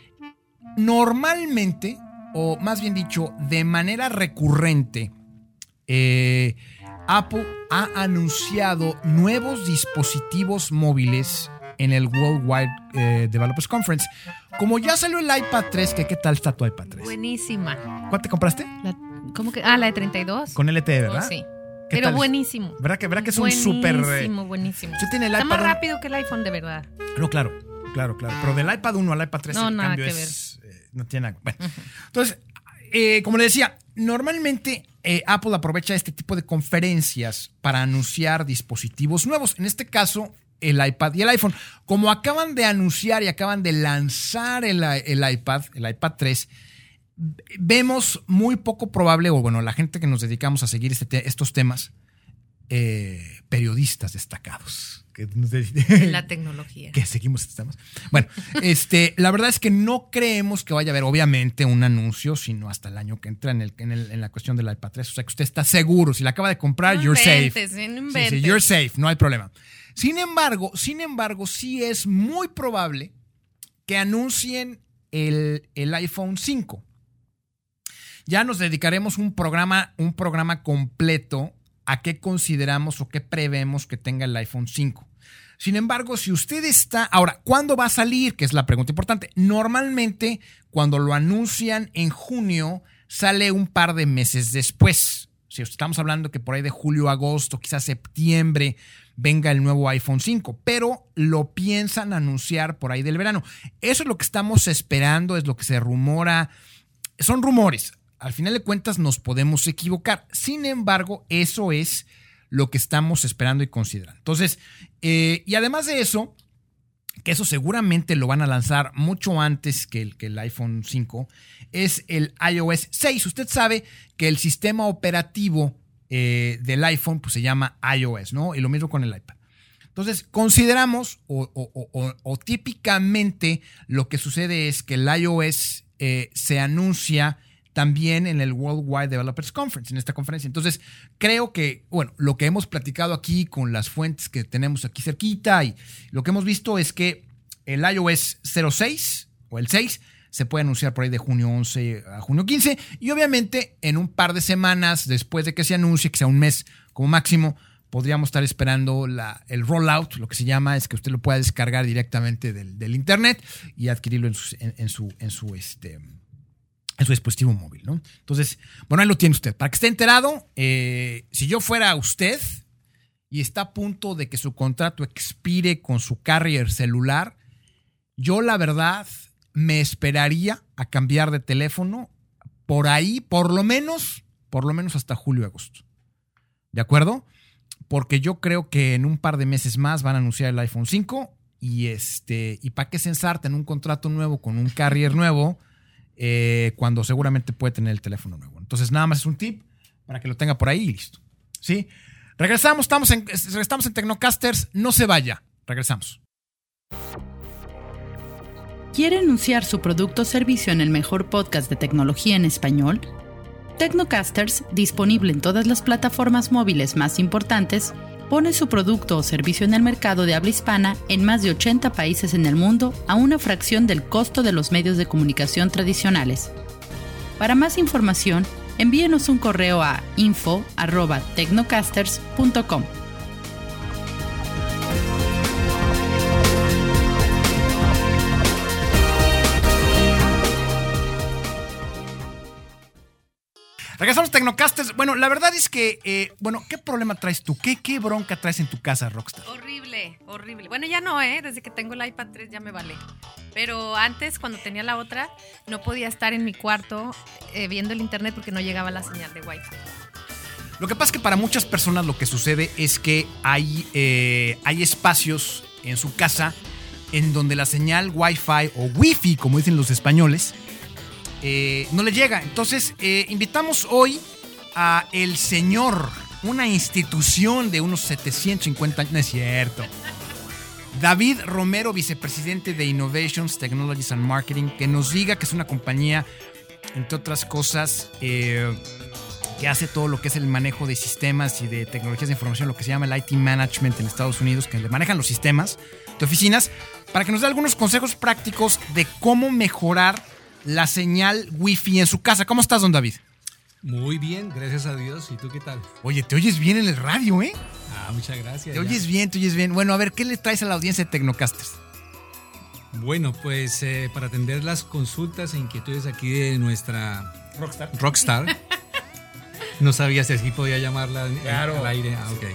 [SPEAKER 3] Normalmente, o más bien dicho, de manera recurrente, eh, Apple ha anunciado nuevos dispositivos móviles en el Worldwide eh, Developers Conference. Como ya salió el iPad tres, ¿qué, qué tal está tu iPad tres?
[SPEAKER 1] Buenísima.
[SPEAKER 3] ¿Cuál te compraste?
[SPEAKER 1] La, ¿Cómo que? Ah, la de treinta y dos.
[SPEAKER 3] Con L T E, ¿verdad?
[SPEAKER 1] Oh, sí. Pero tal? Buenísimo.
[SPEAKER 3] ¿Verdad que, verdad que es
[SPEAKER 1] buenísimo,
[SPEAKER 3] un súper...
[SPEAKER 1] Buenísimo, buenísimo.
[SPEAKER 3] Usted tiene el
[SPEAKER 1] está
[SPEAKER 3] iPad
[SPEAKER 1] más rápido que el iPhone, de verdad.
[SPEAKER 3] No, claro, claro, claro. Pero del iPad uno al iPad tres
[SPEAKER 1] no,
[SPEAKER 3] el
[SPEAKER 1] nada
[SPEAKER 3] cambio
[SPEAKER 1] que
[SPEAKER 3] es... Eh, no tiene nada. Bueno, uh-huh. Entonces, eh, como le decía, normalmente eh, Apple aprovecha este tipo de conferencias para anunciar dispositivos nuevos. En este caso, el iPad y el iPhone. Como acaban de anunciar y acaban de lanzar el, el iPad, el iPad tres, vemos muy poco probable, o bueno, la gente que nos dedicamos a seguir este te- estos temas, eh, periodistas destacados que nos de-
[SPEAKER 1] la tecnología,
[SPEAKER 3] que seguimos estos temas. Bueno, este, la verdad es que no creemos que vaya a haber, obviamente, un anuncio, sino hasta el año que entra en, el, en, el, en la cuestión del iPad tres. O sea, que usted está seguro. Si la acaba de comprar,
[SPEAKER 1] no
[SPEAKER 3] you're
[SPEAKER 1] inventes,
[SPEAKER 3] safe.
[SPEAKER 1] No
[SPEAKER 3] sí, sí, you're safe, no hay problema. Sin embargo, sin embargo, sí es muy probable que anuncien el, el iPhone cinco. Ya nos dedicaremos un programa, un programa completo a qué consideramos o qué prevemos que tenga el iPhone cinco. Sin embargo, si usted está... Ahora, ¿cuándo va a salir? Que es la pregunta importante. Normalmente, cuando lo anuncian en junio, sale un par de meses después. Si estamos hablando que por ahí de julio, agosto, quizás septiembre, venga el nuevo iPhone cinco. Pero lo piensan anunciar por ahí del verano. Eso es lo que estamos esperando, es lo que se rumora. Son rumores. Al final de cuentas nos podemos equivocar. Sin embargo, eso es lo que estamos esperando y considerando. Entonces, eh, y además de eso, que eso seguramente lo van a lanzar mucho antes que el, que el iPhone cinco, es el iOS seis. Usted sabe que el sistema operativo eh, del iPhone pues, se llama iOS, ¿no? Y lo mismo con el iPad. Entonces, consideramos o, o, o, o típicamente lo que sucede es que el iOS eh, se anuncia también en el Worldwide Developers Conference, en esta conferencia. Entonces, creo que, bueno, lo que hemos platicado aquí con las fuentes que tenemos aquí cerquita y lo que hemos visto es que el iOS cero seis o el seis se puede anunciar por ahí de junio once a junio quince y obviamente en un par de semanas después de que se anuncie, que sea un mes como máximo, podríamos estar esperando la, el rollout. Lo que se llama es que usted lo pueda descargar directamente del, del internet y adquirirlo en su, en, en su, en su este... en su dispositivo móvil, ¿no? Entonces, bueno, ahí lo tiene usted. Para que esté enterado, eh, si yo fuera usted y está a punto de que su contrato expire con su carrier celular, yo la verdad me esperaría a cambiar de teléfono por ahí, por lo menos, por lo menos hasta julio, agosto. ¿De acuerdo? Porque yo creo que en un par de meses más van a anunciar el iPhone cinco y este, y para qué se ensarten un contrato nuevo con un carrier nuevo, Eh, cuando seguramente puede tener el teléfono nuevo. Entonces nada más es un tip para que lo tenga por ahí y listo. ¿Sí? Regresamos, estamos en, estamos en Tecnocasters, no se vaya, regresamos.
[SPEAKER 2] ¿Quiere anunciar su producto o servicio en el mejor podcast de tecnología en español? Tecnocasters, disponible en todas las plataformas móviles más importantes, pone su producto o servicio en el mercado de habla hispana en más de ochenta países en el mundo a una fracción del costo de los medios de comunicación tradicionales. Para más información, envíenos un correo a info arroba tecnocasters punto com.
[SPEAKER 3] Regresamos a Tecnocasters. Bueno, la verdad es que, eh, bueno, ¿qué problema traes tú? ¿Qué, ¿Qué bronca traes en tu casa, Rockstar?
[SPEAKER 1] Horrible, horrible. Bueno, ya no, ¿eh? Desde que tengo el iPad tres ya me vale. Pero antes, cuando tenía la otra, no podía estar en mi cuarto eh, viendo el internet porque no llegaba la señal de Wi-Fi.
[SPEAKER 3] Lo que pasa es que para muchas personas lo que sucede es que hay, eh, hay espacios en su casa en donde la señal Wi-Fi o Wi-Fi, como dicen los españoles, eh, no le llega. Entonces, eh, invitamos hoy a el señor, una institución de unos setecientos cincuenta años, no es cierto, David Romero, vicepresidente de Innovations, Technologies and Marketing, que nos diga que es una compañía, entre otras cosas, eh, que hace todo lo que es el manejo de sistemas y de tecnologías de información, lo que se llama el I T Management en Estados Unidos, que le manejan los sistemas de oficinas, para que nos dé algunos consejos prácticos de cómo mejorar la señal Wi-Fi en su casa. ¿Cómo estás, don David?
[SPEAKER 4] Muy bien, gracias a Dios. ¿Y tú qué tal?
[SPEAKER 3] Oye, te oyes bien en el radio, ¿eh?
[SPEAKER 4] Ah, muchas gracias.
[SPEAKER 3] Te oyes bien, te oyes bien. Bueno, a ver, ¿qué le traes a la audiencia de Tecnocasters?
[SPEAKER 4] Bueno, pues eh, para atender las consultas e inquietudes aquí de nuestra
[SPEAKER 3] Rockstar.
[SPEAKER 4] Rockstar. No sabía si así podía llamarla
[SPEAKER 3] Claro.
[SPEAKER 4] al aire. Ah, ok.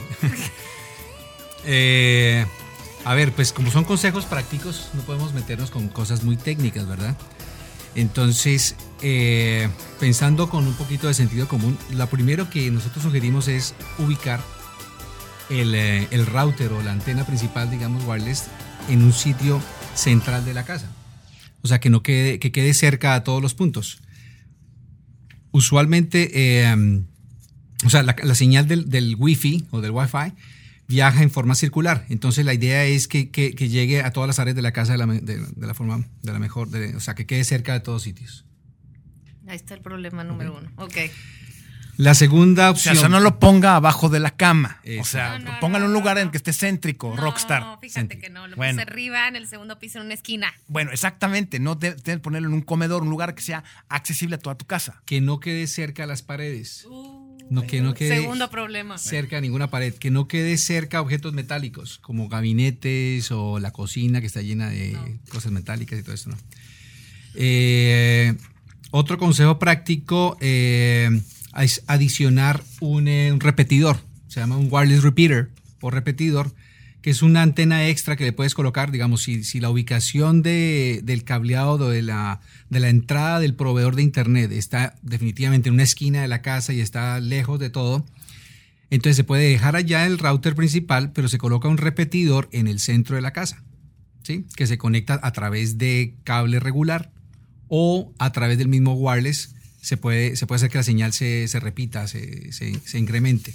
[SPEAKER 4] eh, a ver, pues como son consejos prácticos, no podemos meternos con cosas muy técnicas, ¿verdad? Entonces, eh, pensando con un poquito de sentido común, lo primero que nosotros sugerimos es ubicar el, eh, el router o la antena principal, digamos, wireless, en un sitio central de la casa. O sea, que no quede, que quede cerca a todos los puntos. Usualmente, eh, o sea, la, la señal del, del Wi-Fi o del Wi-Fi viaja en forma circular. Entonces, la idea es que, que, que llegue a todas las áreas de la casa de la, de, de la forma, de la mejor, de, o sea, que quede cerca de todos sitios.
[SPEAKER 1] Ahí está el problema número uno. Ok.
[SPEAKER 4] La segunda
[SPEAKER 3] O sea,
[SPEAKER 4] opción.
[SPEAKER 3] o sea, no lo ponga abajo de la cama.
[SPEAKER 4] Eso.
[SPEAKER 3] O sea,
[SPEAKER 1] No, no,
[SPEAKER 3] póngalo en un
[SPEAKER 1] no,
[SPEAKER 3] lugar
[SPEAKER 1] no.
[SPEAKER 3] en que esté céntrico,
[SPEAKER 1] No,
[SPEAKER 3] Rockstar.
[SPEAKER 1] fíjate que no. Lo
[SPEAKER 3] Bueno.
[SPEAKER 1] puse arriba, en el segundo piso, en una esquina.
[SPEAKER 3] Bueno, exactamente. No debes de ponerlo en un comedor, un lugar que sea accesible a toda tu casa.
[SPEAKER 4] Que no quede cerca a las paredes.
[SPEAKER 1] Uh,
[SPEAKER 4] No, que no quede
[SPEAKER 1] Segundo problema.
[SPEAKER 4] cerca a ninguna pared. Que no quede cerca a objetos metálicos, como gabinetes o la cocina que está llena de
[SPEAKER 1] No.
[SPEAKER 4] cosas metálicas y todo eso, ¿no? Eh, otro consejo práctico eh, es adicionar un, eh, un repetidor. Se llama un wireless repeater o repetidor, que es una antena extra que le puedes colocar, digamos, si, si la ubicación de, del cableado de la, de la entrada del proveedor de internet está definitivamente en una esquina de la casa y está lejos de todo, entonces se puede dejar allá el router principal, pero se coloca un repetidor en el centro de la casa, ¿sí? Que se conecta a través de cable regular o a través del mismo wireless. Se puede, se puede hacer que la señal se, se repita, se, se, se incremente.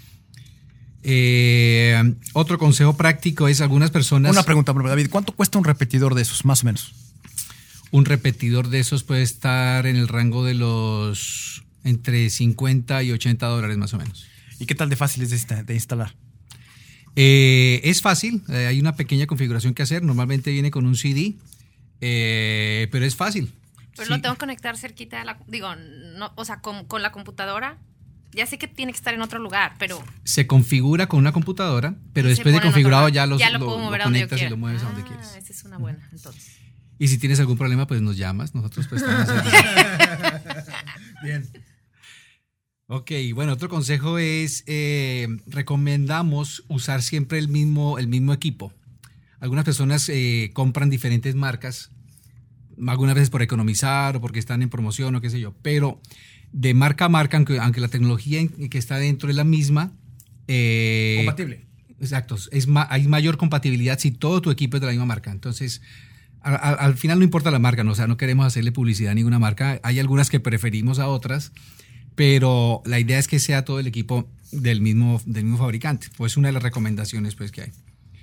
[SPEAKER 4] Eh, otro consejo práctico es algunas personas...
[SPEAKER 3] Una pregunta, David. ¿Cuánto cuesta un repetidor de esos, más o menos?
[SPEAKER 4] Un repetidor de esos puede estar en el rango de los entre cincuenta y ochenta dólares más o menos.
[SPEAKER 3] ¿Y qué tal de fácil es de, insta- de instalar?
[SPEAKER 4] Eh, es fácil, eh, hay una pequeña configuración que hacer. Normalmente viene con un C D, eh, pero es fácil.
[SPEAKER 1] Pero
[SPEAKER 4] Sí.
[SPEAKER 1] lo tengo que conectar cerquita de la... Digo, no, o sea, con, con la computadora. Ya sé que tiene que estar en otro lugar, pero...
[SPEAKER 4] Se configura con una computadora, pero
[SPEAKER 1] y se
[SPEAKER 4] después de
[SPEAKER 1] pone en otro
[SPEAKER 4] configurado
[SPEAKER 1] lugar.
[SPEAKER 4] ya, los,
[SPEAKER 1] ya lo,
[SPEAKER 4] lo,
[SPEAKER 1] puedo
[SPEAKER 4] lo
[SPEAKER 1] mover a donde yo
[SPEAKER 4] conectas y
[SPEAKER 1] quiera.
[SPEAKER 4] lo mueves a donde
[SPEAKER 1] Ah,
[SPEAKER 4] quieres.
[SPEAKER 1] esa es una buena, entonces.
[SPEAKER 4] Y si tienes algún problema, pues nos llamas. Nosotros pues estamos ahí.
[SPEAKER 3] Bien.
[SPEAKER 4] Ok, bueno, otro consejo es, eh, recomendamos usar siempre el mismo, el mismo equipo. Algunas personas eh, compran diferentes marcas, algunas veces por economizar o porque están en promoción o qué sé yo, pero de marca a marca, aunque, aunque la tecnología en- que está dentro es la misma. eh,
[SPEAKER 3] Compatible.
[SPEAKER 4] Exacto, es ma- hay mayor compatibilidad si todo tu equipo es de la misma marca. Entonces, a- a- al final no importa la marca, ¿no? O sea, no queremos hacerle publicidad a ninguna marca. Hay algunas que preferimos a otras, pero la idea es que sea todo el equipo del mismo, del mismo fabricante. Pues una de las recomendaciones pues, que hay.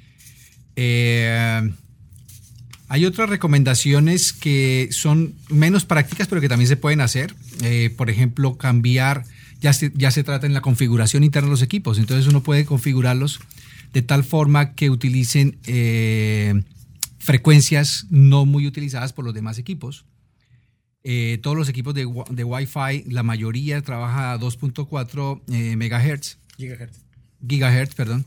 [SPEAKER 4] Eh, hay otras recomendaciones que son menos prácticas, pero que también se pueden hacer. Eh, por ejemplo, cambiar, ya se, ya se trata en la configuración interna de los equipos. Entonces uno puede configurarlos de tal forma que utilicen eh, frecuencias no muy utilizadas por los demás equipos. Eh, todos los equipos de, wi- de Wi-Fi, la mayoría trabaja a dos punto cuatro eh, megahertz,
[SPEAKER 3] Gigahertz.
[SPEAKER 4] gigahertz, perdón,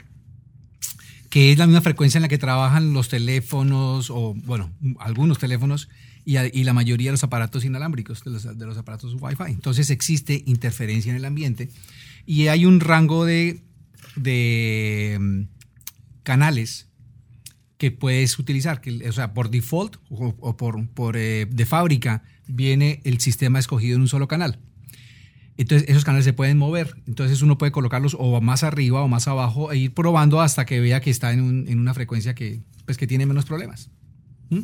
[SPEAKER 4] que es la misma frecuencia en la que trabajan los teléfonos o, bueno, algunos teléfonos y, a, y la mayoría de los aparatos inalámbricos, de los, de los aparatos Wi-Fi. Entonces existe interferencia en el ambiente y hay un rango de, de um, canales que puedes utilizar, que, o sea, por default o, o por, por eh, de fábrica viene el sistema escogido en un solo canal. Entonces esos canales se pueden mover, entonces uno puede colocarlos o más arriba o más abajo e ir probando hasta que vea que está en, un, en una frecuencia que, pues, que tiene menos problemas. ¿Mm?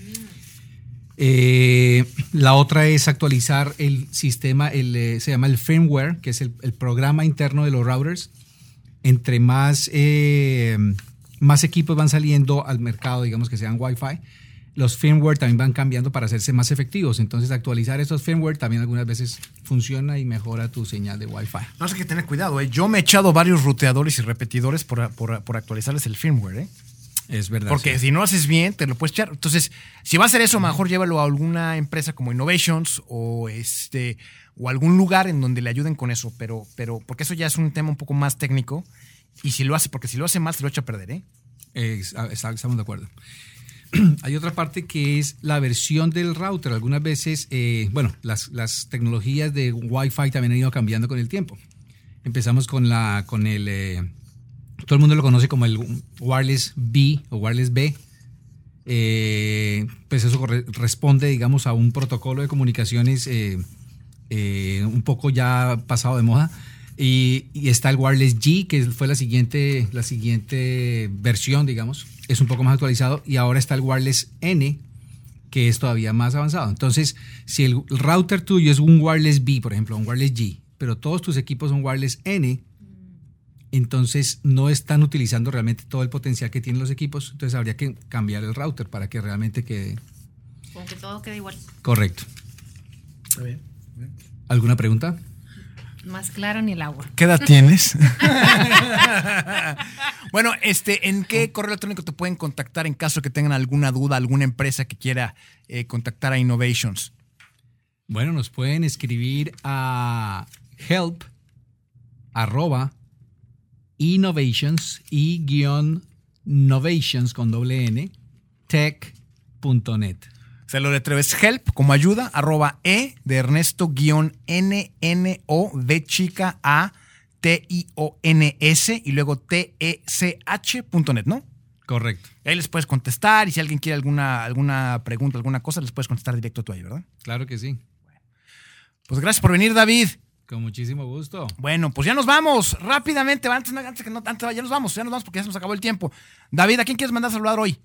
[SPEAKER 4] Eh, la otra es actualizar el sistema, el, eh, se llama el firmware, que es el, el programa interno de los routers. Entre más, eh, más equipos van saliendo al mercado, digamos que sean Wi-Fi, los firmware también van cambiando para hacerse más efectivos. Entonces actualizar estos firmware también algunas veces funciona y mejora tu señal de Wi-Fi.
[SPEAKER 3] No, hay que tener cuidado, ¿eh? Yo me he echado varios ruteadores y repetidores por, por, por actualizarles el firmware, ¿eh?
[SPEAKER 4] Es verdad.
[SPEAKER 3] Porque
[SPEAKER 4] sí.
[SPEAKER 3] si no lo haces bien, te lo puedes echar. Entonces, si va a hacer eso, mejor llévalo a alguna empresa como Innovations o este o algún lugar en donde le ayuden con eso. Pero, pero porque eso ya es un tema un poco más técnico. Y si lo hace, porque si lo hace mal, se lo echa a perder, ¿eh?
[SPEAKER 4] eh estamos de acuerdo. Hay otra parte que es la versión del router. Algunas veces, eh, bueno, las, las tecnologías de Wi-Fi también han ido cambiando con el tiempo. Empezamos con la, con el, eh, todo el mundo lo conoce como el Wireless B o Wireless B. Eh, pues eso corre, responde, digamos, a un protocolo de comunicaciones eh, eh, un poco ya pasado de moda. Y, y está el Wireless G, que fue la siguiente, la siguiente versión, digamos. Es un poco más actualizado. Y ahora está el Wireless N, que es todavía más avanzado. Entonces, si el router tuyo es un Wireless B, por ejemplo, un Wireless G, pero todos tus equipos son Wireless N, entonces no están utilizando realmente todo el potencial que tienen los equipos. Entonces habría que cambiar el router para que realmente quede...
[SPEAKER 1] Como que todo quede igual.
[SPEAKER 4] Correcto.
[SPEAKER 3] Está bien. bien.
[SPEAKER 4] ¿Alguna pregunta?
[SPEAKER 1] Más claro ni el agua.
[SPEAKER 3] ¿Qué edad tienes? Bueno, este, ¿en qué correo electrónico te pueden contactar en caso que tengan alguna duda, alguna empresa que quiera eh, contactar a Innovations?
[SPEAKER 4] Bueno, nos pueden escribir a help arroba innovations y guión novations con doble n tech punto net.
[SPEAKER 3] Se lo letreo, es help como ayuda, arroba e de Ernesto guión n n o de chica a t i o n s y luego t e c h punto net, ¿no?
[SPEAKER 4] Correcto.
[SPEAKER 3] Ahí les puedes contestar y si alguien quiere alguna, alguna pregunta, alguna cosa, les puedes contestar directo tú ahí, ¿verdad?
[SPEAKER 4] Claro que sí.
[SPEAKER 3] Pues gracias por venir, David.
[SPEAKER 4] Con muchísimo gusto.
[SPEAKER 3] Bueno, pues ya nos vamos rápidamente. Antes, antes que no, antes, ya nos vamos, ya nos vamos porque ya se nos acabó el tiempo. David, ¿a quién quieres mandar a saludar hoy?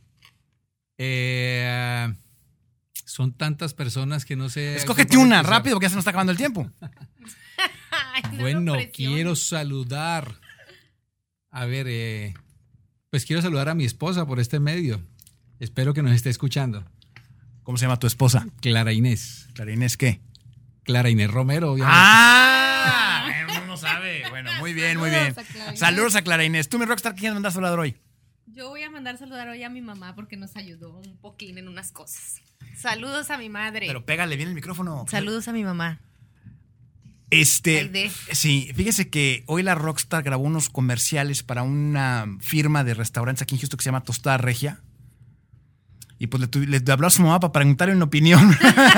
[SPEAKER 4] Eh, son tantas personas que no sé.
[SPEAKER 3] Escógete una, rápido, porque ya se nos está acabando el tiempo.
[SPEAKER 1] Ay, no
[SPEAKER 4] bueno,
[SPEAKER 1] lo presiones.
[SPEAKER 4] quiero saludar. A ver, eh, pues quiero saludar a mi esposa por este medio. Espero que nos esté escuchando.
[SPEAKER 3] ¿Cómo se llama tu esposa?
[SPEAKER 4] Clara Inés.
[SPEAKER 3] Clara Inés, ¿qué?
[SPEAKER 4] Clara Inés Romero, obviamente.
[SPEAKER 3] ¡Ah! Uno no sabe. Bueno, muy bien, muy bien.
[SPEAKER 1] Saludos a Clara Inés.
[SPEAKER 3] Saludos a Clara Inés. Tú, mi rockstar, ¿quién quieres mandar a saludar hoy?
[SPEAKER 1] Yo voy a mandar saludar hoy a mi mamá porque nos ayudó un poquín en unas cosas. Saludos a mi madre.
[SPEAKER 3] Pero pégale bien el micrófono.
[SPEAKER 1] Saludos a mi mamá.
[SPEAKER 3] Este,
[SPEAKER 1] Aide.
[SPEAKER 3] sí, fíjese que hoy la Rockstar grabó unos comerciales para una firma de restaurantes aquí en Houston que se llama Tostada Regia. Y pues le, tu, le habló a su mamá para preguntarle una opinión.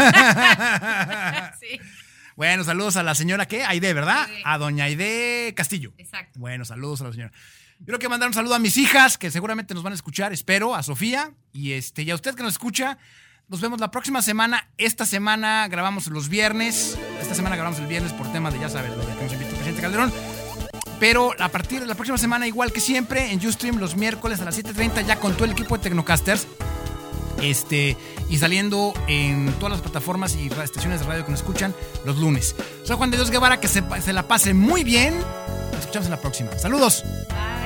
[SPEAKER 1] Sí.
[SPEAKER 3] Bueno, saludos a la señora, ¿qué? Aide, ¿verdad?
[SPEAKER 1] Aide.
[SPEAKER 3] A doña Aide Castillo.
[SPEAKER 1] Exacto.
[SPEAKER 3] Bueno, saludos a la señora. Yo quiero que mandar un saludo a mis hijas, que seguramente nos van a escuchar, espero, a Sofía. Y, este, y a usted que nos escucha, nos vemos la próxima semana. Esta semana grabamos los viernes. Esta semana grabamos el viernes por tema de, ya sabes, lo de que nos invitó el presidente Calderón. Pero a partir de la próxima semana, igual que siempre, en Ustream los miércoles a las siete treinta, ya con todo el equipo de Tecnocasters. Este, y saliendo en todas las plataformas y estaciones de radio que nos escuchan los lunes. Soy Juan de Dios Guevara, que se, se la pase muy bien. Nos escuchamos en la próxima. Saludos.
[SPEAKER 1] Bye.